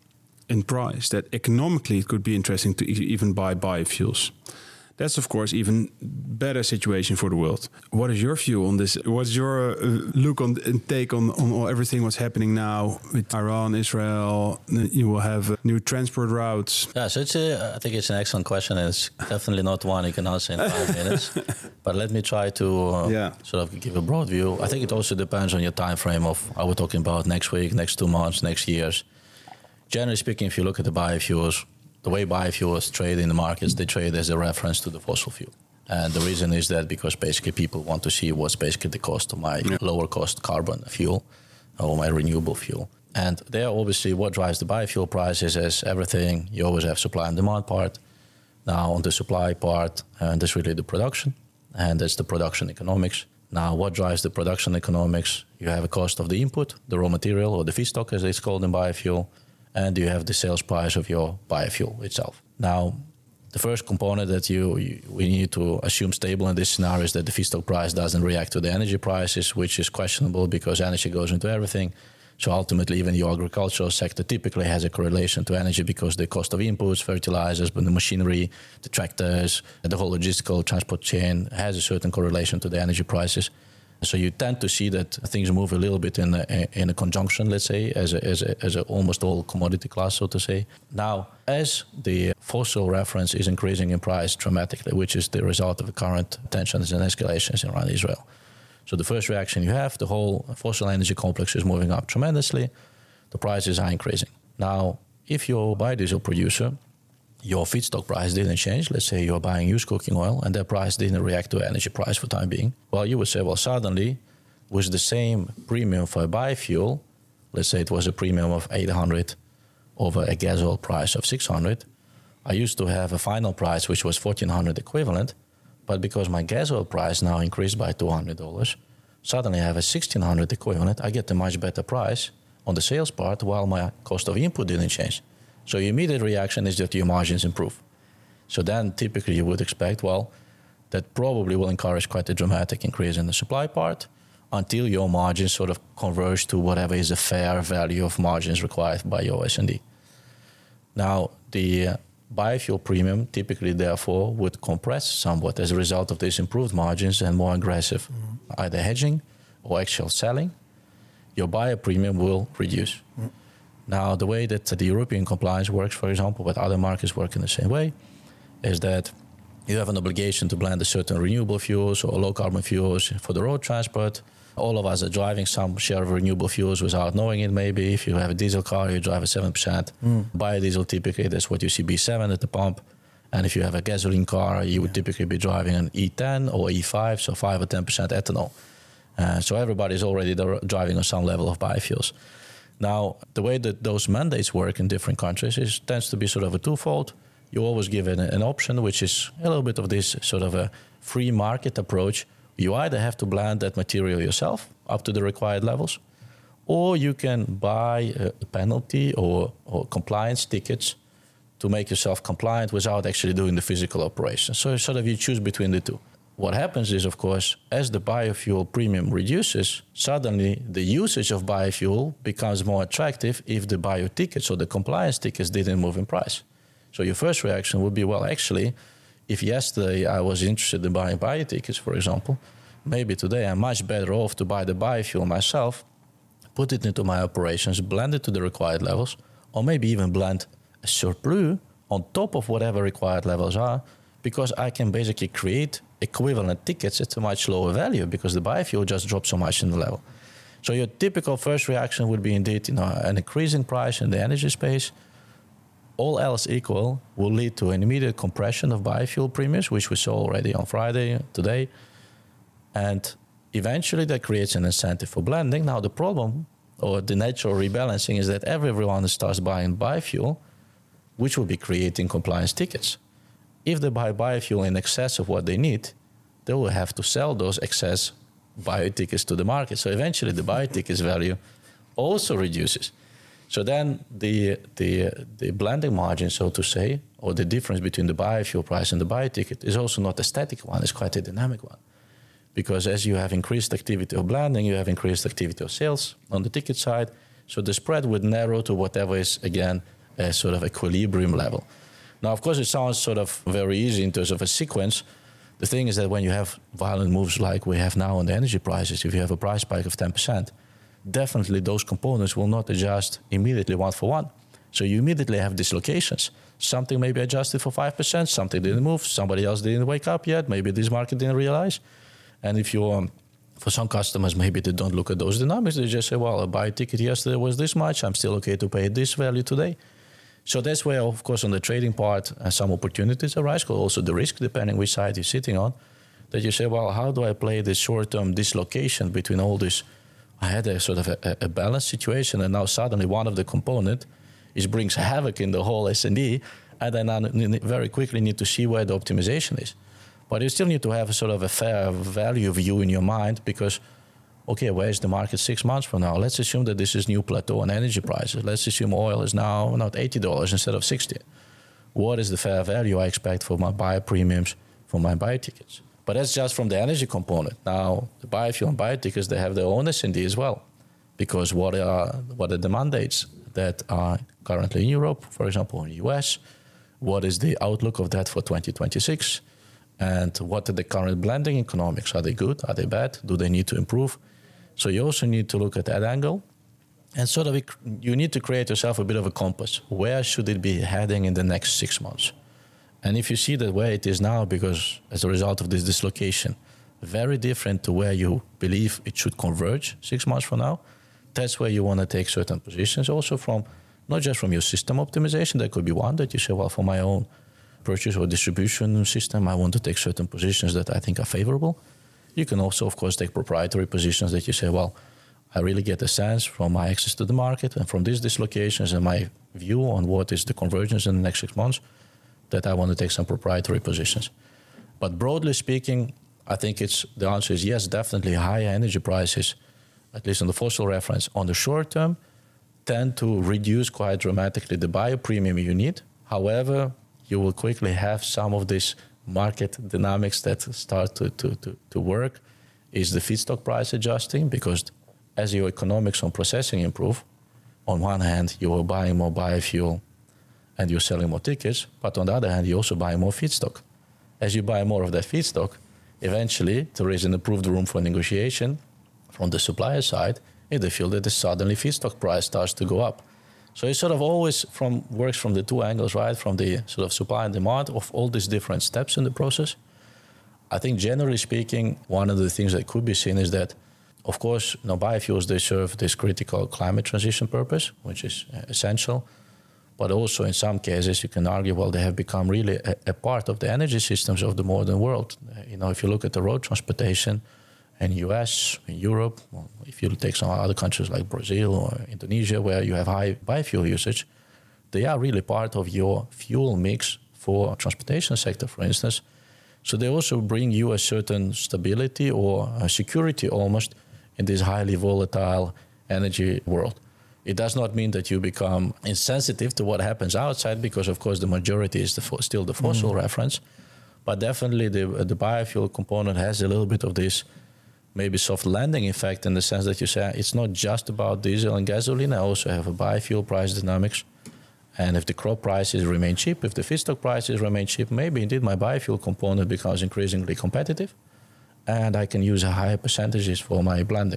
in price, that economically it could be interesting to e- even buy biofuels. That's, of course, even better situation for the world. What is your view on this? What's your uh, look on and take on, on everything what's happening now with Iran, Israel? You will have uh, new transport routes. Yeah, so it's a, I think it's an excellent question, and it's definitely not one you can answer in five minutes. But let me try to uh, Yeah. sort of give a broad view. I think it also depends on your time frame of, are we talking about next week, next two months, next years? Generally speaking, if you look at the biofuels, the way biofuels trade in the markets, they trade as a reference to the fossil fuel. And the reason is that because basically people want to see what's basically the cost of my Yeah. lower cost carbon fuel or my renewable fuel. And there obviously what drives the biofuel prices is everything. You always have supply and demand part. Now on the supply part, and that's really the production, and that's the production economics. Now what drives the production economics? You have a cost of the input, the raw material or the feedstock as it's called in biofuel, and you have the sales price of your biofuel itself. Now, the first component that you, you we need to assume stable in this scenario is that the feedstock price doesn't react to the energy prices, which is questionable because energy goes into everything. So ultimately, even the agricultural sector typically has a correlation to energy because the cost of inputs, fertilizers, but the machinery, the tractors, the whole logistical transport chain has a certain correlation to the energy prices. So you tend to see that things move a little bit in a, in a conjunction, let's say, as a, as a, as a almost all commodity class, so to say. Now, as the fossil reference is increasing in price dramatically, which is the result of the current tensions and escalations around Israel. So the first reaction you have, the whole fossil energy complex is moving up tremendously. The prices are increasing. Now, if you're a biodiesel producer, your feedstock price didn't change. Let's say you're buying used cooking oil and that price didn't react to energy price for the time being. Well, you would say, well, suddenly, with the same premium for a biofuel, let's say it was a premium of eight hundred over a gas oil price of six hundred, I used to have a final price which was fourteen hundred equivalent, but because my gas oil price now increased by two hundred dollars, suddenly I have a sixteen hundred equivalent. I get a much better price on the sales part while my cost of input didn't change. So your immediate reaction is that your margins improve. So then typically you would expect, well, that probably will encourage quite a dramatic increase in the supply part until your margins sort of converge to whatever is a fair value of margins required by your S and D. Now, the uh, biofuel premium typically, therefore, would compress somewhat as a result of these improved margins and more aggressive mm-hmm. either hedging or actual selling. Your bio premium will reduce. Mm-hmm. Now, the way that the European compliance works, for example, but other markets work in the same way, is that you have an obligation to blend a certain renewable fuels or low carbon fuels for the road transport. All of us are driving some share of renewable fuels without knowing it, maybe. If you have a diesel car, you drive a seven percent. Mm. Biodiesel, typically, that's what you see, B seven at the pump. And if you have a gasoline car, you would yeah. typically be driving an E ten or E five, so five or ten percent ethanol. Uh, so everybody's already driving on some level of biofuels. Now, the way that those mandates work in different countries is tends to be sort of a twofold. You always give an, an option, which is a little bit of this sort of a free market approach. You either have to blend that material yourself up to the required levels, or you can buy a penalty or, or compliance tickets to make yourself compliant without actually doing the physical operation. So sort of you choose between the two. What happens is, of course, as the biofuel premium reduces, suddenly the usage of biofuel becomes more attractive if the bio tickets or the compliance tickets didn't move in price. So your first reaction would be, well, actually, if yesterday I was interested in buying bio tickets, for example, maybe today I'm much better off to buy the biofuel myself, put it into my operations, blend it to the required levels, or maybe even blend a surplus on top of whatever required levels are, because I can basically create equivalent tickets at a much lower value because the biofuel just drops so much in the level. So your typical first reaction would be indeed, you know, an increasing price in the energy space. All else equal will lead to an immediate compression of biofuel premiums, which we saw already on Friday, today. And eventually that creates an incentive for blending. Now the problem or the natural rebalancing is that everyone starts buying biofuel, which will be creating compliance tickets. If they buy biofuel in excess of what they need, they will have to sell those excess bio tickets to the market. So eventually the bio tickets value also reduces. So then the the the blending margin, so to say, or the difference between the biofuel price and the bio ticket is also not a static one, it's quite a dynamic one. Because as you have increased activity of blending, you have increased activity of sales on the ticket side. So the spread would narrow to whatever is, again, a sort of equilibrium level. Now, of course, it sounds sort of very easy in terms of a sequence. The thing is that when you have violent moves like we have now on the energy prices, if you have a price spike of ten percent, definitely those components will not adjust immediately one for one. So you immediately have dislocations. Something may be adjusted for five percent, something didn't move, somebody else didn't wake up yet, maybe this market didn't realize. And if you, um, for some customers, maybe they don't look at those dynamics, they just say, well, a buy ticket yesterday was this much, I'm still okay to pay this value today. So that's where, of course, on the trading part, uh, some opportunities arise, also the risk, depending which side you're sitting on, that you say, well, how do I play this short-term dislocation between all this? I had a sort of a, a balanced situation, and now suddenly one of the component is brings havoc in the whole S and D, and then I very quickly need to see where the optimization is. But you still need to have a sort of a fair value view in your mind because, okay, where is the market six months from now? Let's assume that this is new plateau on energy prices. Let's assume oil is now not eighty dollars instead of sixty. What is the fair value I expect for my buy premiums, for my buy tickets? But that's just from the energy component. Now, the biofuel and buy tickets, they have their own S and D as well. because what are what are the mandates that are currently in Europe, for example, in the U S? What is the outlook of that for twenty twenty-six? And what are the current blending economics? Are they good? Are they bad? Do they need to improve? So you also need to look at that angle. And sort of you need to create yourself a bit of a compass. Where should it be heading in the next six months? And if you see that where it is now, because as a result of this dislocation, very different to where you believe it should converge six months from now, that's where you want to take certain positions also from, not just from your system optimization. That could be one that you say, well, for my own purchase or distribution system, I want to take certain positions that I think are favorable. You can also, of course, take proprietary positions that you say, well, I really get a sense from my access to the market and from these dislocations and my view on what is the convergence in the next six months, that I want to take some proprietary positions. But broadly speaking, I think it's the answer is yes, definitely higher energy prices, at least on the fossil reference, on the short term, tend to reduce quite dramatically the bio premium you need. However, you will quickly have some of these market dynamics that start to, to, to, to work. Is the feedstock price adjusting? Because as your economics on processing improve, on one hand, you are buying more biofuel and you're selling more tickets, but on the other hand, you're also buying more feedstock. As you buy more of that feedstock, eventually there is an improved room for negotiation from the supplier side if they feel that the suddenly feedstock price starts to go up. So it sort of always from works from the two angles, right? From the sort of supply and demand of all these different steps in the process. I think generally speaking, one of the things that could be seen is that, of course, you know, biofuels, they serve this critical climate transition purpose, which is essential. But also in some cases, you can argue, well, they have become really a, a part of the energy systems of the modern world. You know, if you look at the road transportation in the U S, in Europe, well, if you take some other countries like Brazil or Indonesia, where you have high biofuel usage, they are really part of your fuel mix for transportation sector, for instance. So they also bring you a certain stability or a security almost in this highly volatile energy world. It does not mean that you become insensitive to what happens outside, because of course the majority is the fo- still the fossil mm. reference, but definitely the the biofuel component has a little bit of this maybe soft landing effect, in the sense that you say it's not just about diesel and gasoline. I also have a biofuel price dynamics, and if the crop prices remain cheap, if the feedstock prices remain cheap, maybe indeed my biofuel component becomes increasingly competitive, and I can use a higher percentages for my blending.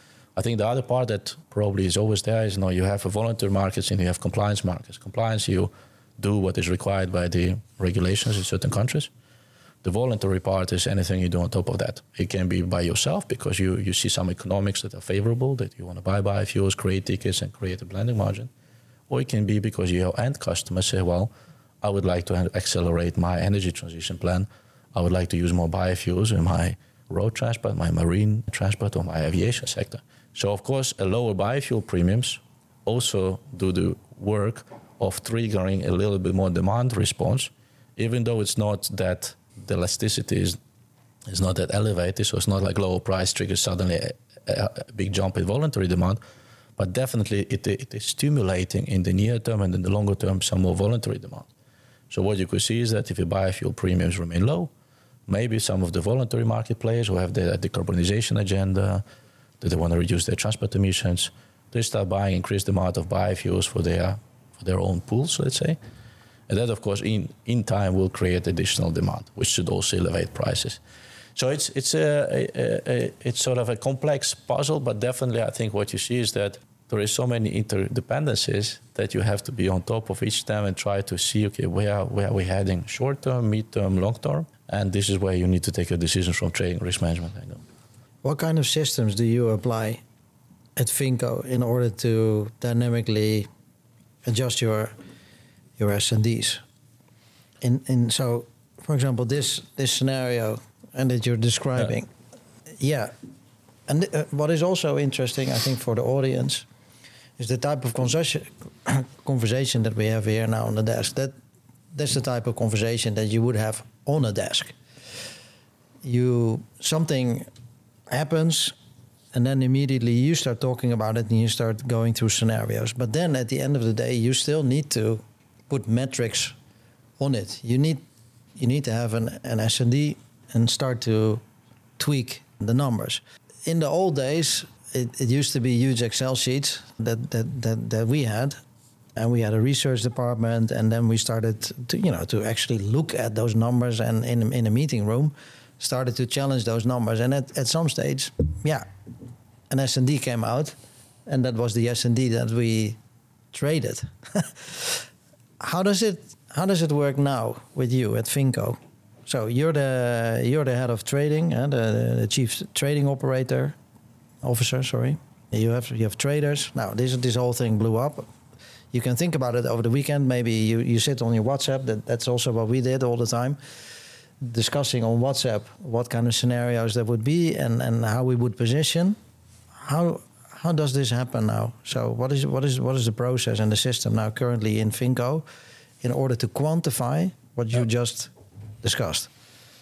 I think the other part that probably is always there is, you know, you have a voluntary markets and you have compliance markets. Compliance, you do what is required by the regulations in certain countries. The voluntary part is anything you do on top of that. It can be by yourself because you, you see some economics that are favorable, that you want to buy biofuels, create tickets and create a blending margin. Or it can be because your end customers say, well, I would like to accelerate my energy transition plan. I would like to use more biofuels in my road transport, my marine transport, or my aviation sector. So, of course, a lower biofuel premiums also do the work of triggering a little bit more demand response, even though it's not that the elasticity is, is not that elevated, so it's not like lower price triggers suddenly a, a, a big jump in voluntary demand, but definitely it, it is stimulating in the near term and in the longer term some more voluntary demand. So what you could see is that if your biofuel premiums remain low, maybe some of the voluntary market players who have the decarbonization agenda, that they want to reduce their transport emissions, they start buying increased amount of biofuels for their for their own pools, let's say. And that, of course, in, in time will create additional demand, which should also elevate prices. So it's it's a, a, a it's sort of a complex puzzle, but definitely I think what you see is that there is so many interdependencies that you have to be on top of each of them and try to see, okay, where where are we heading, short term, mid term, long term, and this is where you need to take your decisions from trading risk management angle. What kind of systems do you apply at Finco in order to dynamically adjust your your S and Ds? In in so, for example, this this scenario and that you're describing, yeah. yeah. And th- uh, what is also interesting, I think, for the audience, is the type of conversation conversation that we have here now on the desk. That that's the type of conversation that you would have on a desk. You something happens, and then immediately you start talking about it and you start going through scenarios. But then at the end of the day, you still need to put metrics on it. You need you need to have an, an S and D and start to tweak the numbers. In the old days, it, it used to be huge Excel sheets that, that, that, that we had. And we had a research department, and then we started to, you know, to actually look at those numbers, and in in a meeting room, started to challenge those numbers. And at, at some stage, yeah, an S and D came out, and that was the S and D that we traded. How does it How does it work now with you at Finco? So you're the you're the head of trading, and the, the chief trading operator officer. Sorry, you have you have traders. Now this this whole thing blew up. You can think about it over the weekend. Maybe you, you sit on your WhatsApp. That, that's also what we did all the time, discussing on WhatsApp what kind of scenarios there would be and, and how we would position. How how does this happen now? So what is what is what is the process and the system now currently in Finco in order to quantify what you just discussed?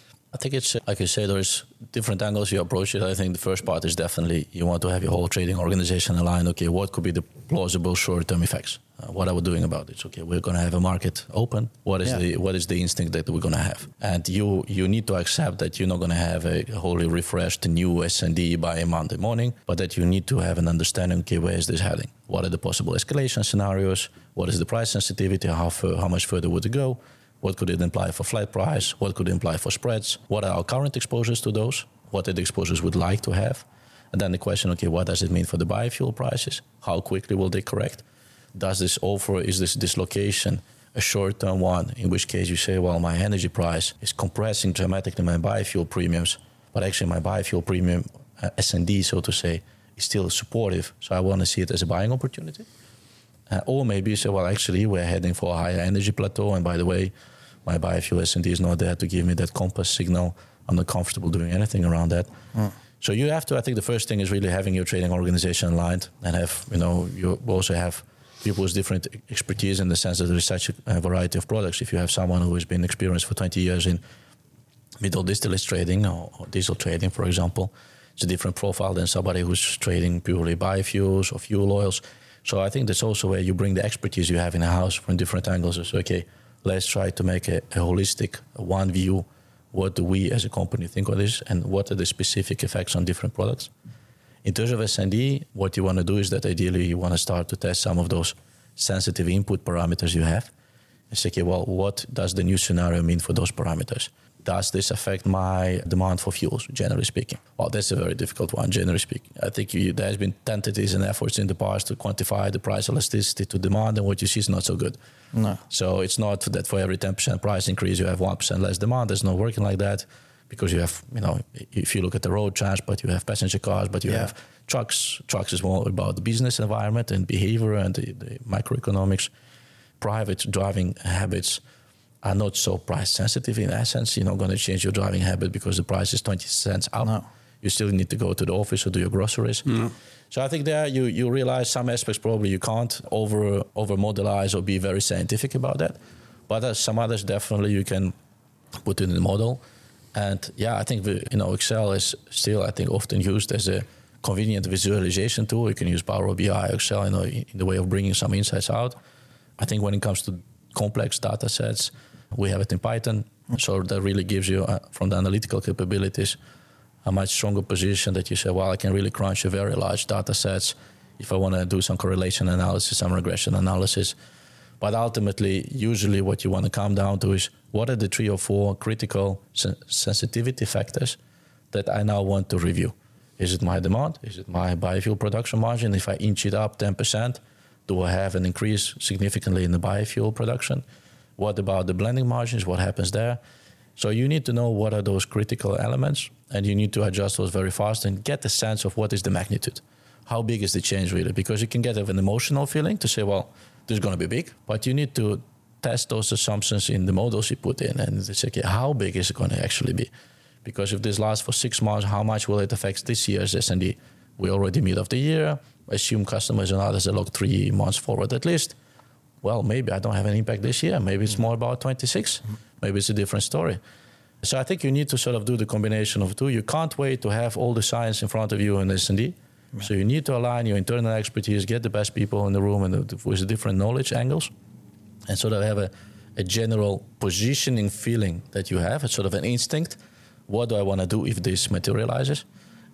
I think it's, like you say, there's different angles you approach it. I think the first part is definitely you want to have your whole trading organization aligned. Okay, what could be the plausible short-term effects? Uh, what are we doing about it? Okay, we're going to have a market open. What is yeah. the what is the instinct that we're going to have? And you you need to accept that you're not going to have a wholly refreshed new S and D by Monday morning, but that you need to have an understanding. Okay, where is this heading? What are the possible escalation scenarios? What is the price sensitivity? How fur, how much further would it go? What could it imply for flat price? What could it imply for spreads? What are our current exposures to those? What are the exposures we'd like to have? And then the question, okay, what does it mean for the biofuel prices? How quickly will they correct? Does this offer, is this dislocation a short-term one, in which case you say, well, my energy price is compressing dramatically my biofuel premiums, but actually my biofuel premium, uh, S and D, so to say, is still supportive, so I want to see it as a buying opportunity? Uh, or maybe you say, well, actually, we're heading for a higher energy plateau, and by the way, my biofuel S and D is not there to give me that compass signal. I'm not comfortable doing anything around that. Mm. So you have to, I think the first thing is really having your trading organization aligned and have, you know, you also have people with different expertise in the sense that there is such a variety of products. If you have someone who has been experienced for twenty years in middle distillates trading or, or diesel trading, for example, it's a different profile than somebody who's trading purely biofuels or fuel oils. So I think that's also where you bring the expertise you have in the house from different angles. So, okay, let's try to make a, a holistic, a one view. What do we as a company think of this, and what are the specific effects on different products? In terms of S and D, what you want to do is that ideally you want to start to test some of those sensitive input parameters you have. And say, okay, well, what does the new scenario mean for those parameters? Does this affect my demand for fuels, generally speaking? Well, that's a very difficult one, generally speaking. I think you, there has been tentatives and efforts in the past to quantify the price elasticity to demand, and what you see is not so good. No. So it's not that for every ten percent price increase, you have one percent less demand. It's not working like that, because you have, you know, if you look at the road transport, you have passenger cars, but you yeah. have trucks. Trucks is more about the business environment and behavior and the, the microeconomics. Private driving habits are not so price sensitive in essence. You're not going to change your driving habit because the price is twenty cents up. No. You still need to go to the office or do your groceries. Mm. So I think there you, you realize some aspects probably you can't over over modelize or be very scientific about that. But uh, some others definitely you can put in the model. And yeah, I think the, you know, Excel is still, I think, often used as a convenient visualization tool. You can use Power B I, Excel, you know, in the way of bringing some insights out. I think when it comes to complex data sets, we have it in Python. So that really gives you, uh, from the analytical capabilities, a much stronger position that you say, well, I can really crunch a very large data sets if I want to do some correlation analysis, some regression analysis. But ultimately, usually what you want to come down to is what are the three or four critical sen- sensitivity factors that I now want to review? Is it my demand? Is it my biofuel production margin? If I inch it up ten percent, do I have an increase significantly in the biofuel production? What about the blending margins? What happens there? So you need to know what are those critical elements, and you need to adjust those very fast and get a sense of what is the magnitude. How big is the change really? Because you can get an emotional feeling to say, well, this is going to be big, but you need to test those assumptions in the models you put in and say, okay, how big is it going to actually be? Because if this lasts for six months, how much will it affect this year's S and D? We already mid of the year. Assume customers and others that look three months forward at least. Well, maybe I don't have an impact this year. Maybe it's more about twenty-six. Mm-hmm. Maybe it's a different story. So I think you need to sort of do the combination of two. You can't wait to have all the science in front of you in S and D. Yeah. So you need to align your internal expertise, get the best people in the room and with different knowledge angles, and sort of have a, a general positioning feeling that you have. It's sort of an instinct. What do I want to do if this materializes?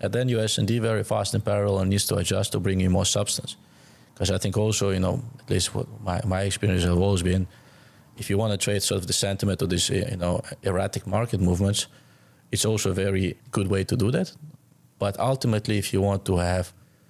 And then your S and D very fast in parallel needs to adjust to bring you more substance. Because I think also, you know, at least what my, my experience has always been, if you want to trade sort of the sentiment of these, you know, erratic market movements, it's also a very good way to do that. But ultimately, if you want to have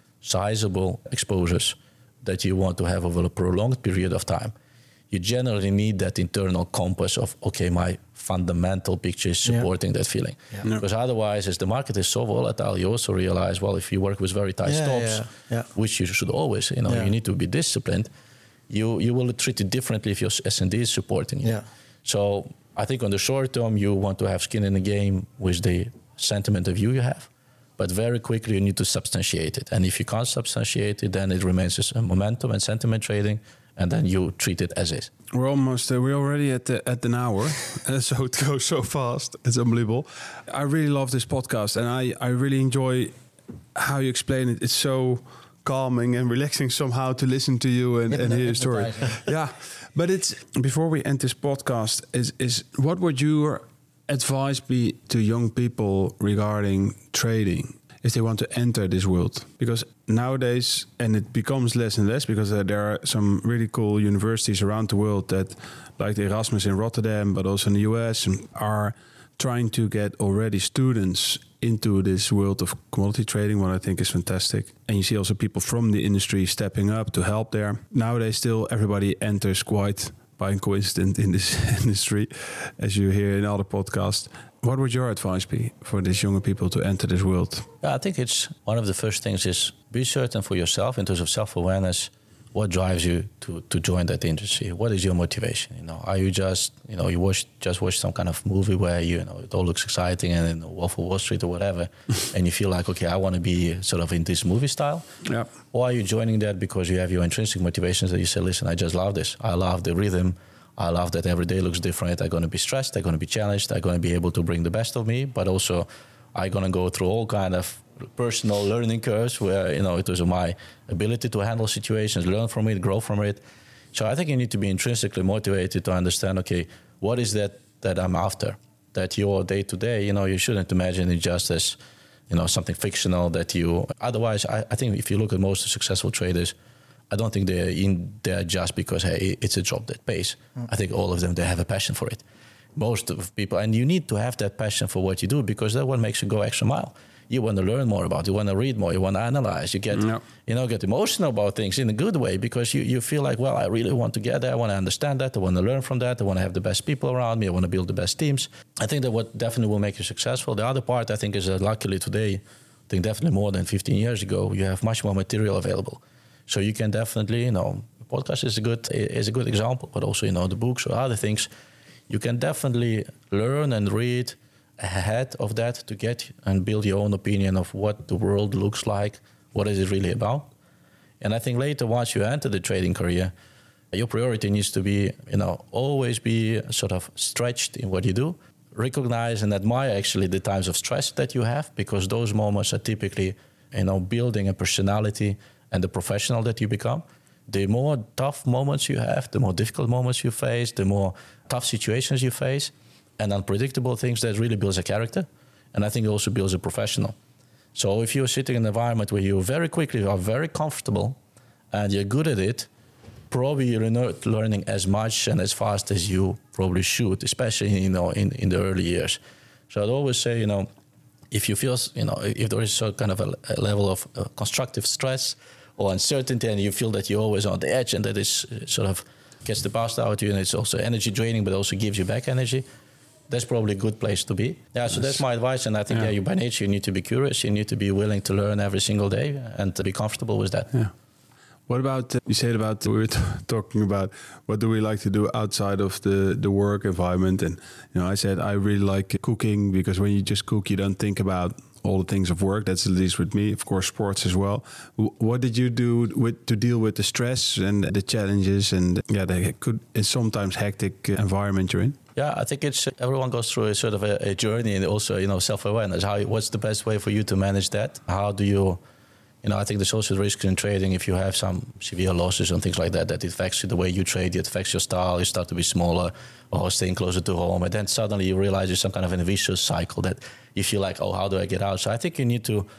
sizable exposures that you want to have over a prolonged period of time, you generally need that internal compass of, okay, my fundamental picture is supporting yeah. that feeling. Yeah. Yeah. Because otherwise, as the market is so volatile, you also realize, well, if you work with very tight yeah, stops, yeah, yeah. which you should always, you know, yeah. you need to be disciplined, you you will treat it differently if your S and D is supporting you. Yeah. So I think on the short term, you want to have skin in the game with the sentiment of view you have. But very quickly, you need to substantiate it. And if you can't substantiate it, then it remains as a momentum and sentiment trading. And then you treat it as is. We're almost, uh, we're already at the, at an hour. uh, so it goes so fast. It's unbelievable. I really love this podcast. And I, I really enjoy how you explain it. It's so calming and relaxing somehow to listen to you and, and hear your story. Yeah. But it's, before we end this podcast, is, is what would your advice be to young people regarding trading if they want to enter this world? Because nowadays, and it becomes less and less, because uh, there are some really cool universities around the world that, like the Erasmus in Rotterdam, but also in the U S, are trying to get already students into this world of commodity trading, what I think is fantastic. And you see also people from the industry stepping up to help there. Nowadays, still everybody enters quite by coincidence in this industry, as you hear in other podcasts. What would your advice be for these younger people to enter this world? Yeah, I think it's one of the first things is be certain for yourself in terms of self-awareness. What drives you to, to join that industry? What is your motivation? You know, are you just, you know, you watch just watch some kind of movie where you, you know, it all looks exciting and in Wolf of Wall Street or whatever, and you feel like, okay, I want to be sort of in this movie style? Yeah. Or are you joining that because you have your intrinsic motivations that you say, listen, I just love this. I love the rhythm. I love that every day looks different. I'm going to be stressed. I'm going to be challenged. I'm going to be able to bring the best of me, but also I'm going to go through all kind of personal learning curves where, you know, it was my ability to handle situations, learn from it, grow from it. So I think you need to be intrinsically motivated to understand, okay, what is that that I'm after? That your day to day, you know, you shouldn't imagine it just as, you know, something fictional that you, otherwise, I, I think if you look at most successful traders, I don't think they're in there just because, hey, it's a job that pays. Mm. I think all of them, they have a passion for it. Most of people, and you need to have that passion for what you do because that's what makes you go extra mile. You want to learn more about it, you want to read more, you want to analyze, you get, yep. you know, get emotional about things in a good way because you, you feel like, well, I really want to get there, I want to understand that, I want to learn from that, I want to have the best people around me, I want to build the best teams. I think that what definitely will make you successful. The other part, I think, is that luckily today, I think definitely more than fifteen years ago, you have much more material available. So you can definitely, you know, the podcast is a good is a good example, but also, you know, the books or other things, you can definitely learn and read ahead of that to get and build your own opinion of what the world looks like, what is it really about. And I think later, once you enter the trading career, your priority needs to be, you know, always be sort of stretched in what you do. Recognize and admire actually the times of stress that you have, because those moments are typically, you know, building a personality and the professional that you become. The more tough moments you have, the more difficult moments you face, the more tough situations you face, and unpredictable things, that really builds a character. And I think it also builds a professional. So if you're sitting in an environment where you very quickly are very comfortable and you're good at it, probably you're not learning as much and as fast as you probably should, especially, you know, in, in the early years. So I'd always say, you know, if you feel, you know, if there is some kind of a, a level of uh, constructive stress or uncertainty, and you feel that you're always on the edge, and that is uh, sort of gets the best out of you, and it's also energy draining, but also gives you back energy, that's probably a good place to be. Yeah, so that's my advice. And I think, yeah, yeah you by nature, you need to be curious. You need to be willing to learn every single day and to be comfortable with that. Yeah. What about, uh, you said about, we were t- talking about what do we like to do outside of the, the work environment. And, you know, I said I really like cooking, because when you just cook, you don't think about all the things of work. That's at least with me. Of course, sports as well. W- what did you do with to deal with the stress and the challenges and, yeah, the could it's sometimes hectic environment you're in? Yeah, I think it's everyone goes through a sort of a, a journey, and also, you know, self-awareness. How, what's the best way for you to manage that? How do you, you know, I think there's also risk in trading. If you have some severe losses and things like that, that it affects you, the way you trade, it affects your style. You start to be smaller or staying closer to home, and then suddenly you realize there's some kind of a vicious cycle that you feel like, oh, how do I get out? So I think you need to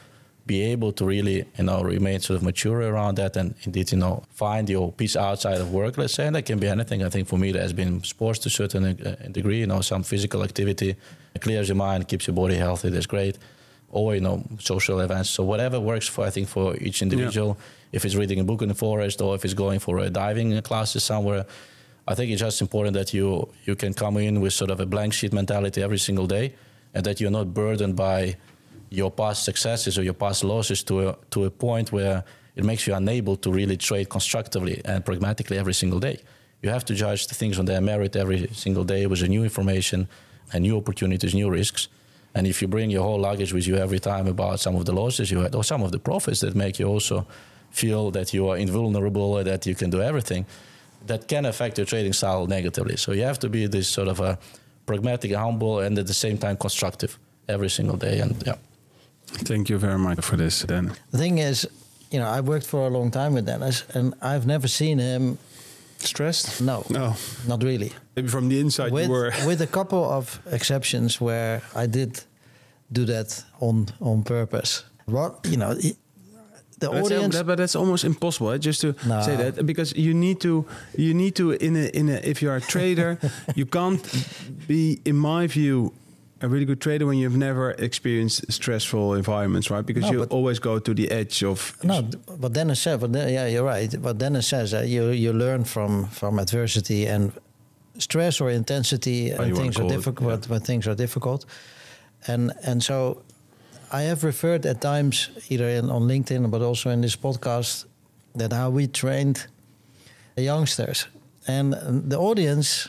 be able to really, you know, remain sort of mature around that and indeed, you know, find your peace outside of work, let's say. And that can be anything. I think for me, that has been sports to a certain uh, degree, you know, some physical activity, clears your mind, keeps your body healthy, that's great. Or, you know, social events. So whatever works for, I think, for each individual. Yeah. If it's reading a book in the forest or if it's going for a diving classes somewhere, I think it's just important that you, you can come in with sort of a blank sheet mentality every single day and that you're not burdened by your past successes or your past losses to a, to a point where it makes you unable to really trade constructively and pragmatically every single day. You have to judge the things on their merit every single day with the new information and new opportunities, new risks. And if you bring your whole luggage with you every time about some of the losses you had or some of the profits that make you also feel that you are invulnerable or that you can do everything, that can affect your trading style negatively. So you have to be this sort of a pragmatic, humble, and at the same time constructive every single day. And yeah. Thank you very much for this, Dan. The thing is, you know, I worked for a long time with Dennis, and I've never seen him stressed. No, no, not really. Maybe from the inside with, you were. With a couple of exceptions where I did do that on on purpose. What you know, the but audience. That's, but that's almost impossible. Eh? Just to no. say that because you need to, you need to in a in a if you are a trader, you can't be, in my view, a really good trader when you've never experienced stressful environments, right? Because no, you always go to the edge of. No, what Dennis said. But yeah, you're right. What Dennis says, uh, you you learn from from adversity and stress or intensity, oh, and things are difficult. Yeah. When things are difficult, and and so I have referred at times, either in, on LinkedIn but also in this podcast, that how we trained the youngsters and the audience,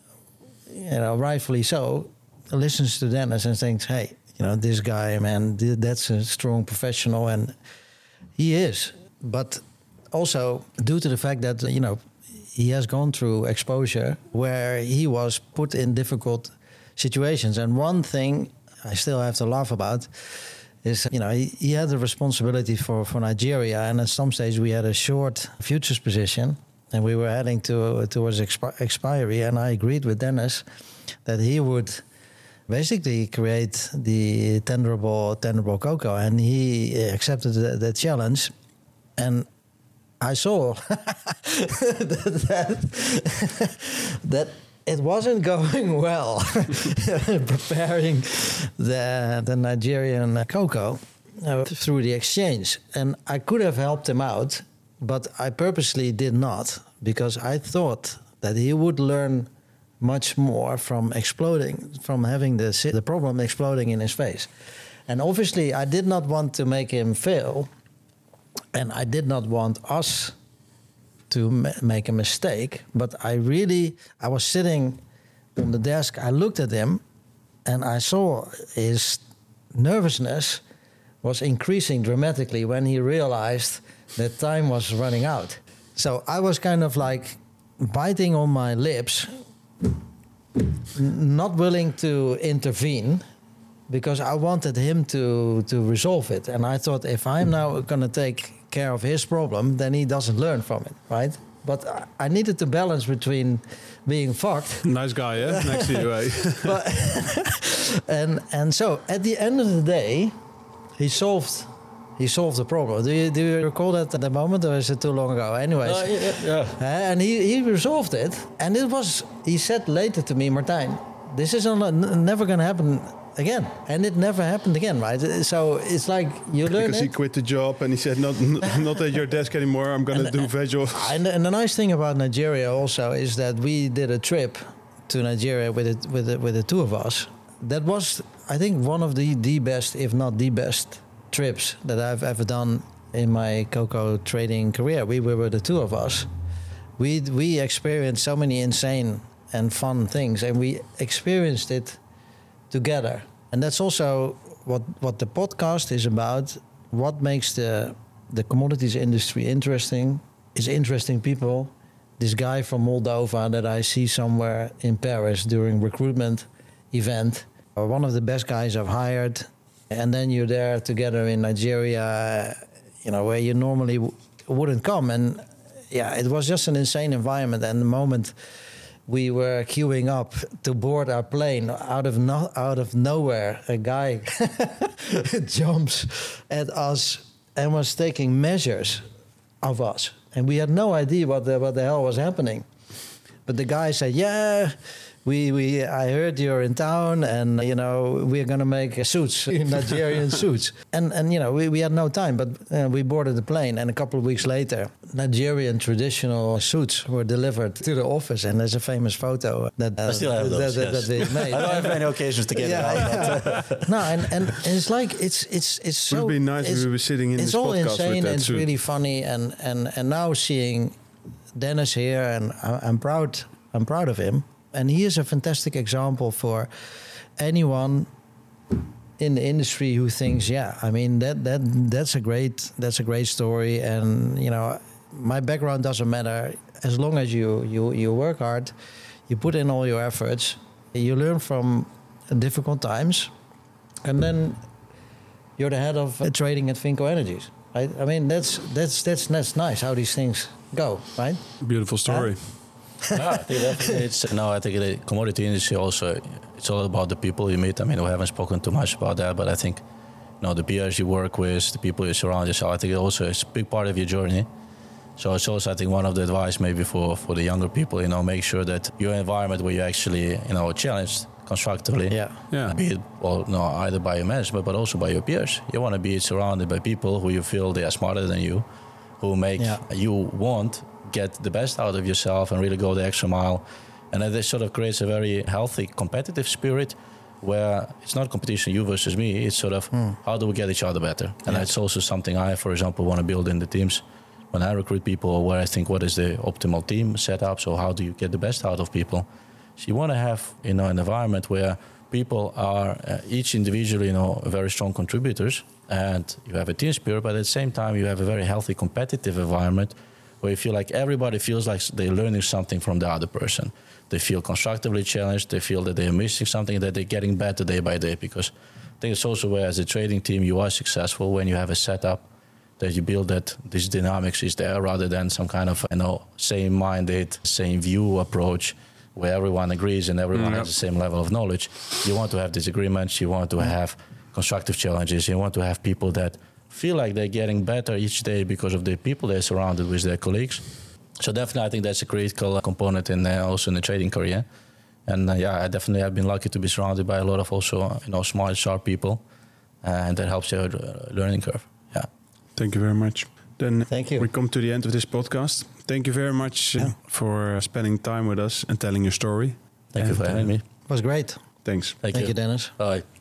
you know, rightfully so, listens to Dennis and thinks, hey, you know, this guy, man, that's a strong professional, and he is. But also due to the fact that, you know, he has gone through exposure where he was put in difficult situations. And one thing I still have to laugh about is, you know, he, he had the responsibility for, for Nigeria, and at some stage we had a short futures position, and we were heading to towards expi- expiry, and I agreed with Dennis that he would basically create the tenderable tenderable cocoa, and he accepted the, the challenge, and I saw that, that, that it wasn't going well preparing the the Nigerian cocoa uh, through the exchange, and I could have helped him out, but I purposely did not, because I thought that he would learn much more from exploding, from having the the problem exploding in his face. And obviously I did not want to make him fail, and I did not want us to ma- make a mistake, but I really, I was sitting on the desk, I looked at him, and I saw his nervousness was increasing dramatically when he realized that time was running out. So I was kind of like biting on my lips, not willing to intervene, because I wanted him to, to resolve it. And I thought, if I'm now going to take care of his problem, then he doesn't learn from it, right? But I needed to balance between being fucked. Nice guy, yeah, next to you, eh? but, and and so at the end of the day, he solved he solved the problem. Do you do you recall that at the moment, or is it too long ago? Anyways, uh, yeah, yeah. Uh, and he, he resolved it, and it was. He said later to me, Martijn, this is n- never going to happen again, and it never happened again, right? So it's like you learn because it. he quit the job and he said, "Not, not at your desk anymore. I'm going to do visuals." And, and the nice thing about Nigeria also is that we did a trip to Nigeria with it, with the, with the two of us. That was, I think, one of the the best, if not the best, trips that I've ever done in my cocoa trading career. We were the two of us. We we experienced so many insane and fun things, and we experienced it together. And that's also what what the podcast is about. What makes the the commodities industry interesting is interesting people. This guy from Moldova that I see somewhere in Paris during recruitment event, or one of the best guys I've hired. And then you're there together in Nigeria, you know, where you normally w- wouldn't come. And yeah, it was just an insane environment. And the moment we were queuing up to board our plane. Out of no, out of nowhere, a guy jumps at us and was taking measures of us, and we had no idea what the what the hell was happening. But the guy said, "Yeah, we we I heard you're in town, and you know we're gonna make suits, Nigerian suits." And and you know we, we had no time, but uh, we boarded the plane, and a couple of weeks later, Nigerian traditional suits were delivered to the office, and there's a famous photo that uh, I still have those, that, yes. that we made. I don't have many occasions to get Yeah, it out. But no, and, and it's like it's it's it's so. Would it be nice if it's- we were sitting in It's this all podcast insane with that and it's suit. really funny, and and and now seeing Dennis here, and I- I'm proud. I'm proud of him, and he is a fantastic example for anyone in the industry who thinks, yeah, I mean that that that's a great that's a great story, and you know, my background doesn't matter as long as you you you work hard, you put in all your efforts, you learn from difficult times, and then you're the head of uh, trading at Finco Energies. Right? I mean, that's that's that's that's nice how these things go, right? Beautiful story. no, I think that it's no. I think the commodity industry also, it's all about the people you meet. I mean, we haven't spoken too much about that, but I think, you know, the peers you work with, the people you surround yourself, I think it also is a big part of your journey. So it's also, I think, one of the advice maybe for, for the younger people, you know, make sure that your environment where you're actually, you know, challenged constructively. Yeah. Yeah. Be it, well, no, either by your management, but also by your peers. You want to be surrounded by people who you feel they are smarter than you, who make Yeah. you want get the best out of yourself and really go the extra mile. And that this sort of creates a very healthy competitive spirit where it's not competition, you versus me. It's sort of Hmm. how do we get each other better? And Yeah. that's also something I, for example, want to build in the teams. When I recruit people, where I think what is the optimal team setup? So how do you get the best out of people? So you want to have, you know, an environment where people are uh, each individually, you know, very strong contributors, and you have a team spirit, but at the same time you have a very healthy competitive environment where you feel like everybody feels like they're learning something from the other person. They feel constructively challenged. They feel that they're missing something, that they're getting better day by day. Because I think it's also where, as a trading team, you are successful when you have a setup that you build, that this dynamics is there, rather than some kind of, you know, same-minded, same view approach where everyone agrees and everyone Mm, has the same level of knowledge. You want to have disagreements. You want to have constructive challenges. You want to have people that feel like they're getting better each day because of the people they're surrounded with, their colleagues. So definitely, I think that's a critical component in uh, also in the trading career. And uh, yeah, I definitely have been lucky to be surrounded by a lot of also, uh, you know, smart, sharp people, uh, and that helps your uh, learning curve. Yeah. Thank you very much. Then Thank you. we come to the end of this podcast. Thank you very much uh, Yeah. for uh, spending time with us and telling your story. Thank you And, for uh, having me. It was great. Thanks. Thank, Thank you, Dennis. Bye.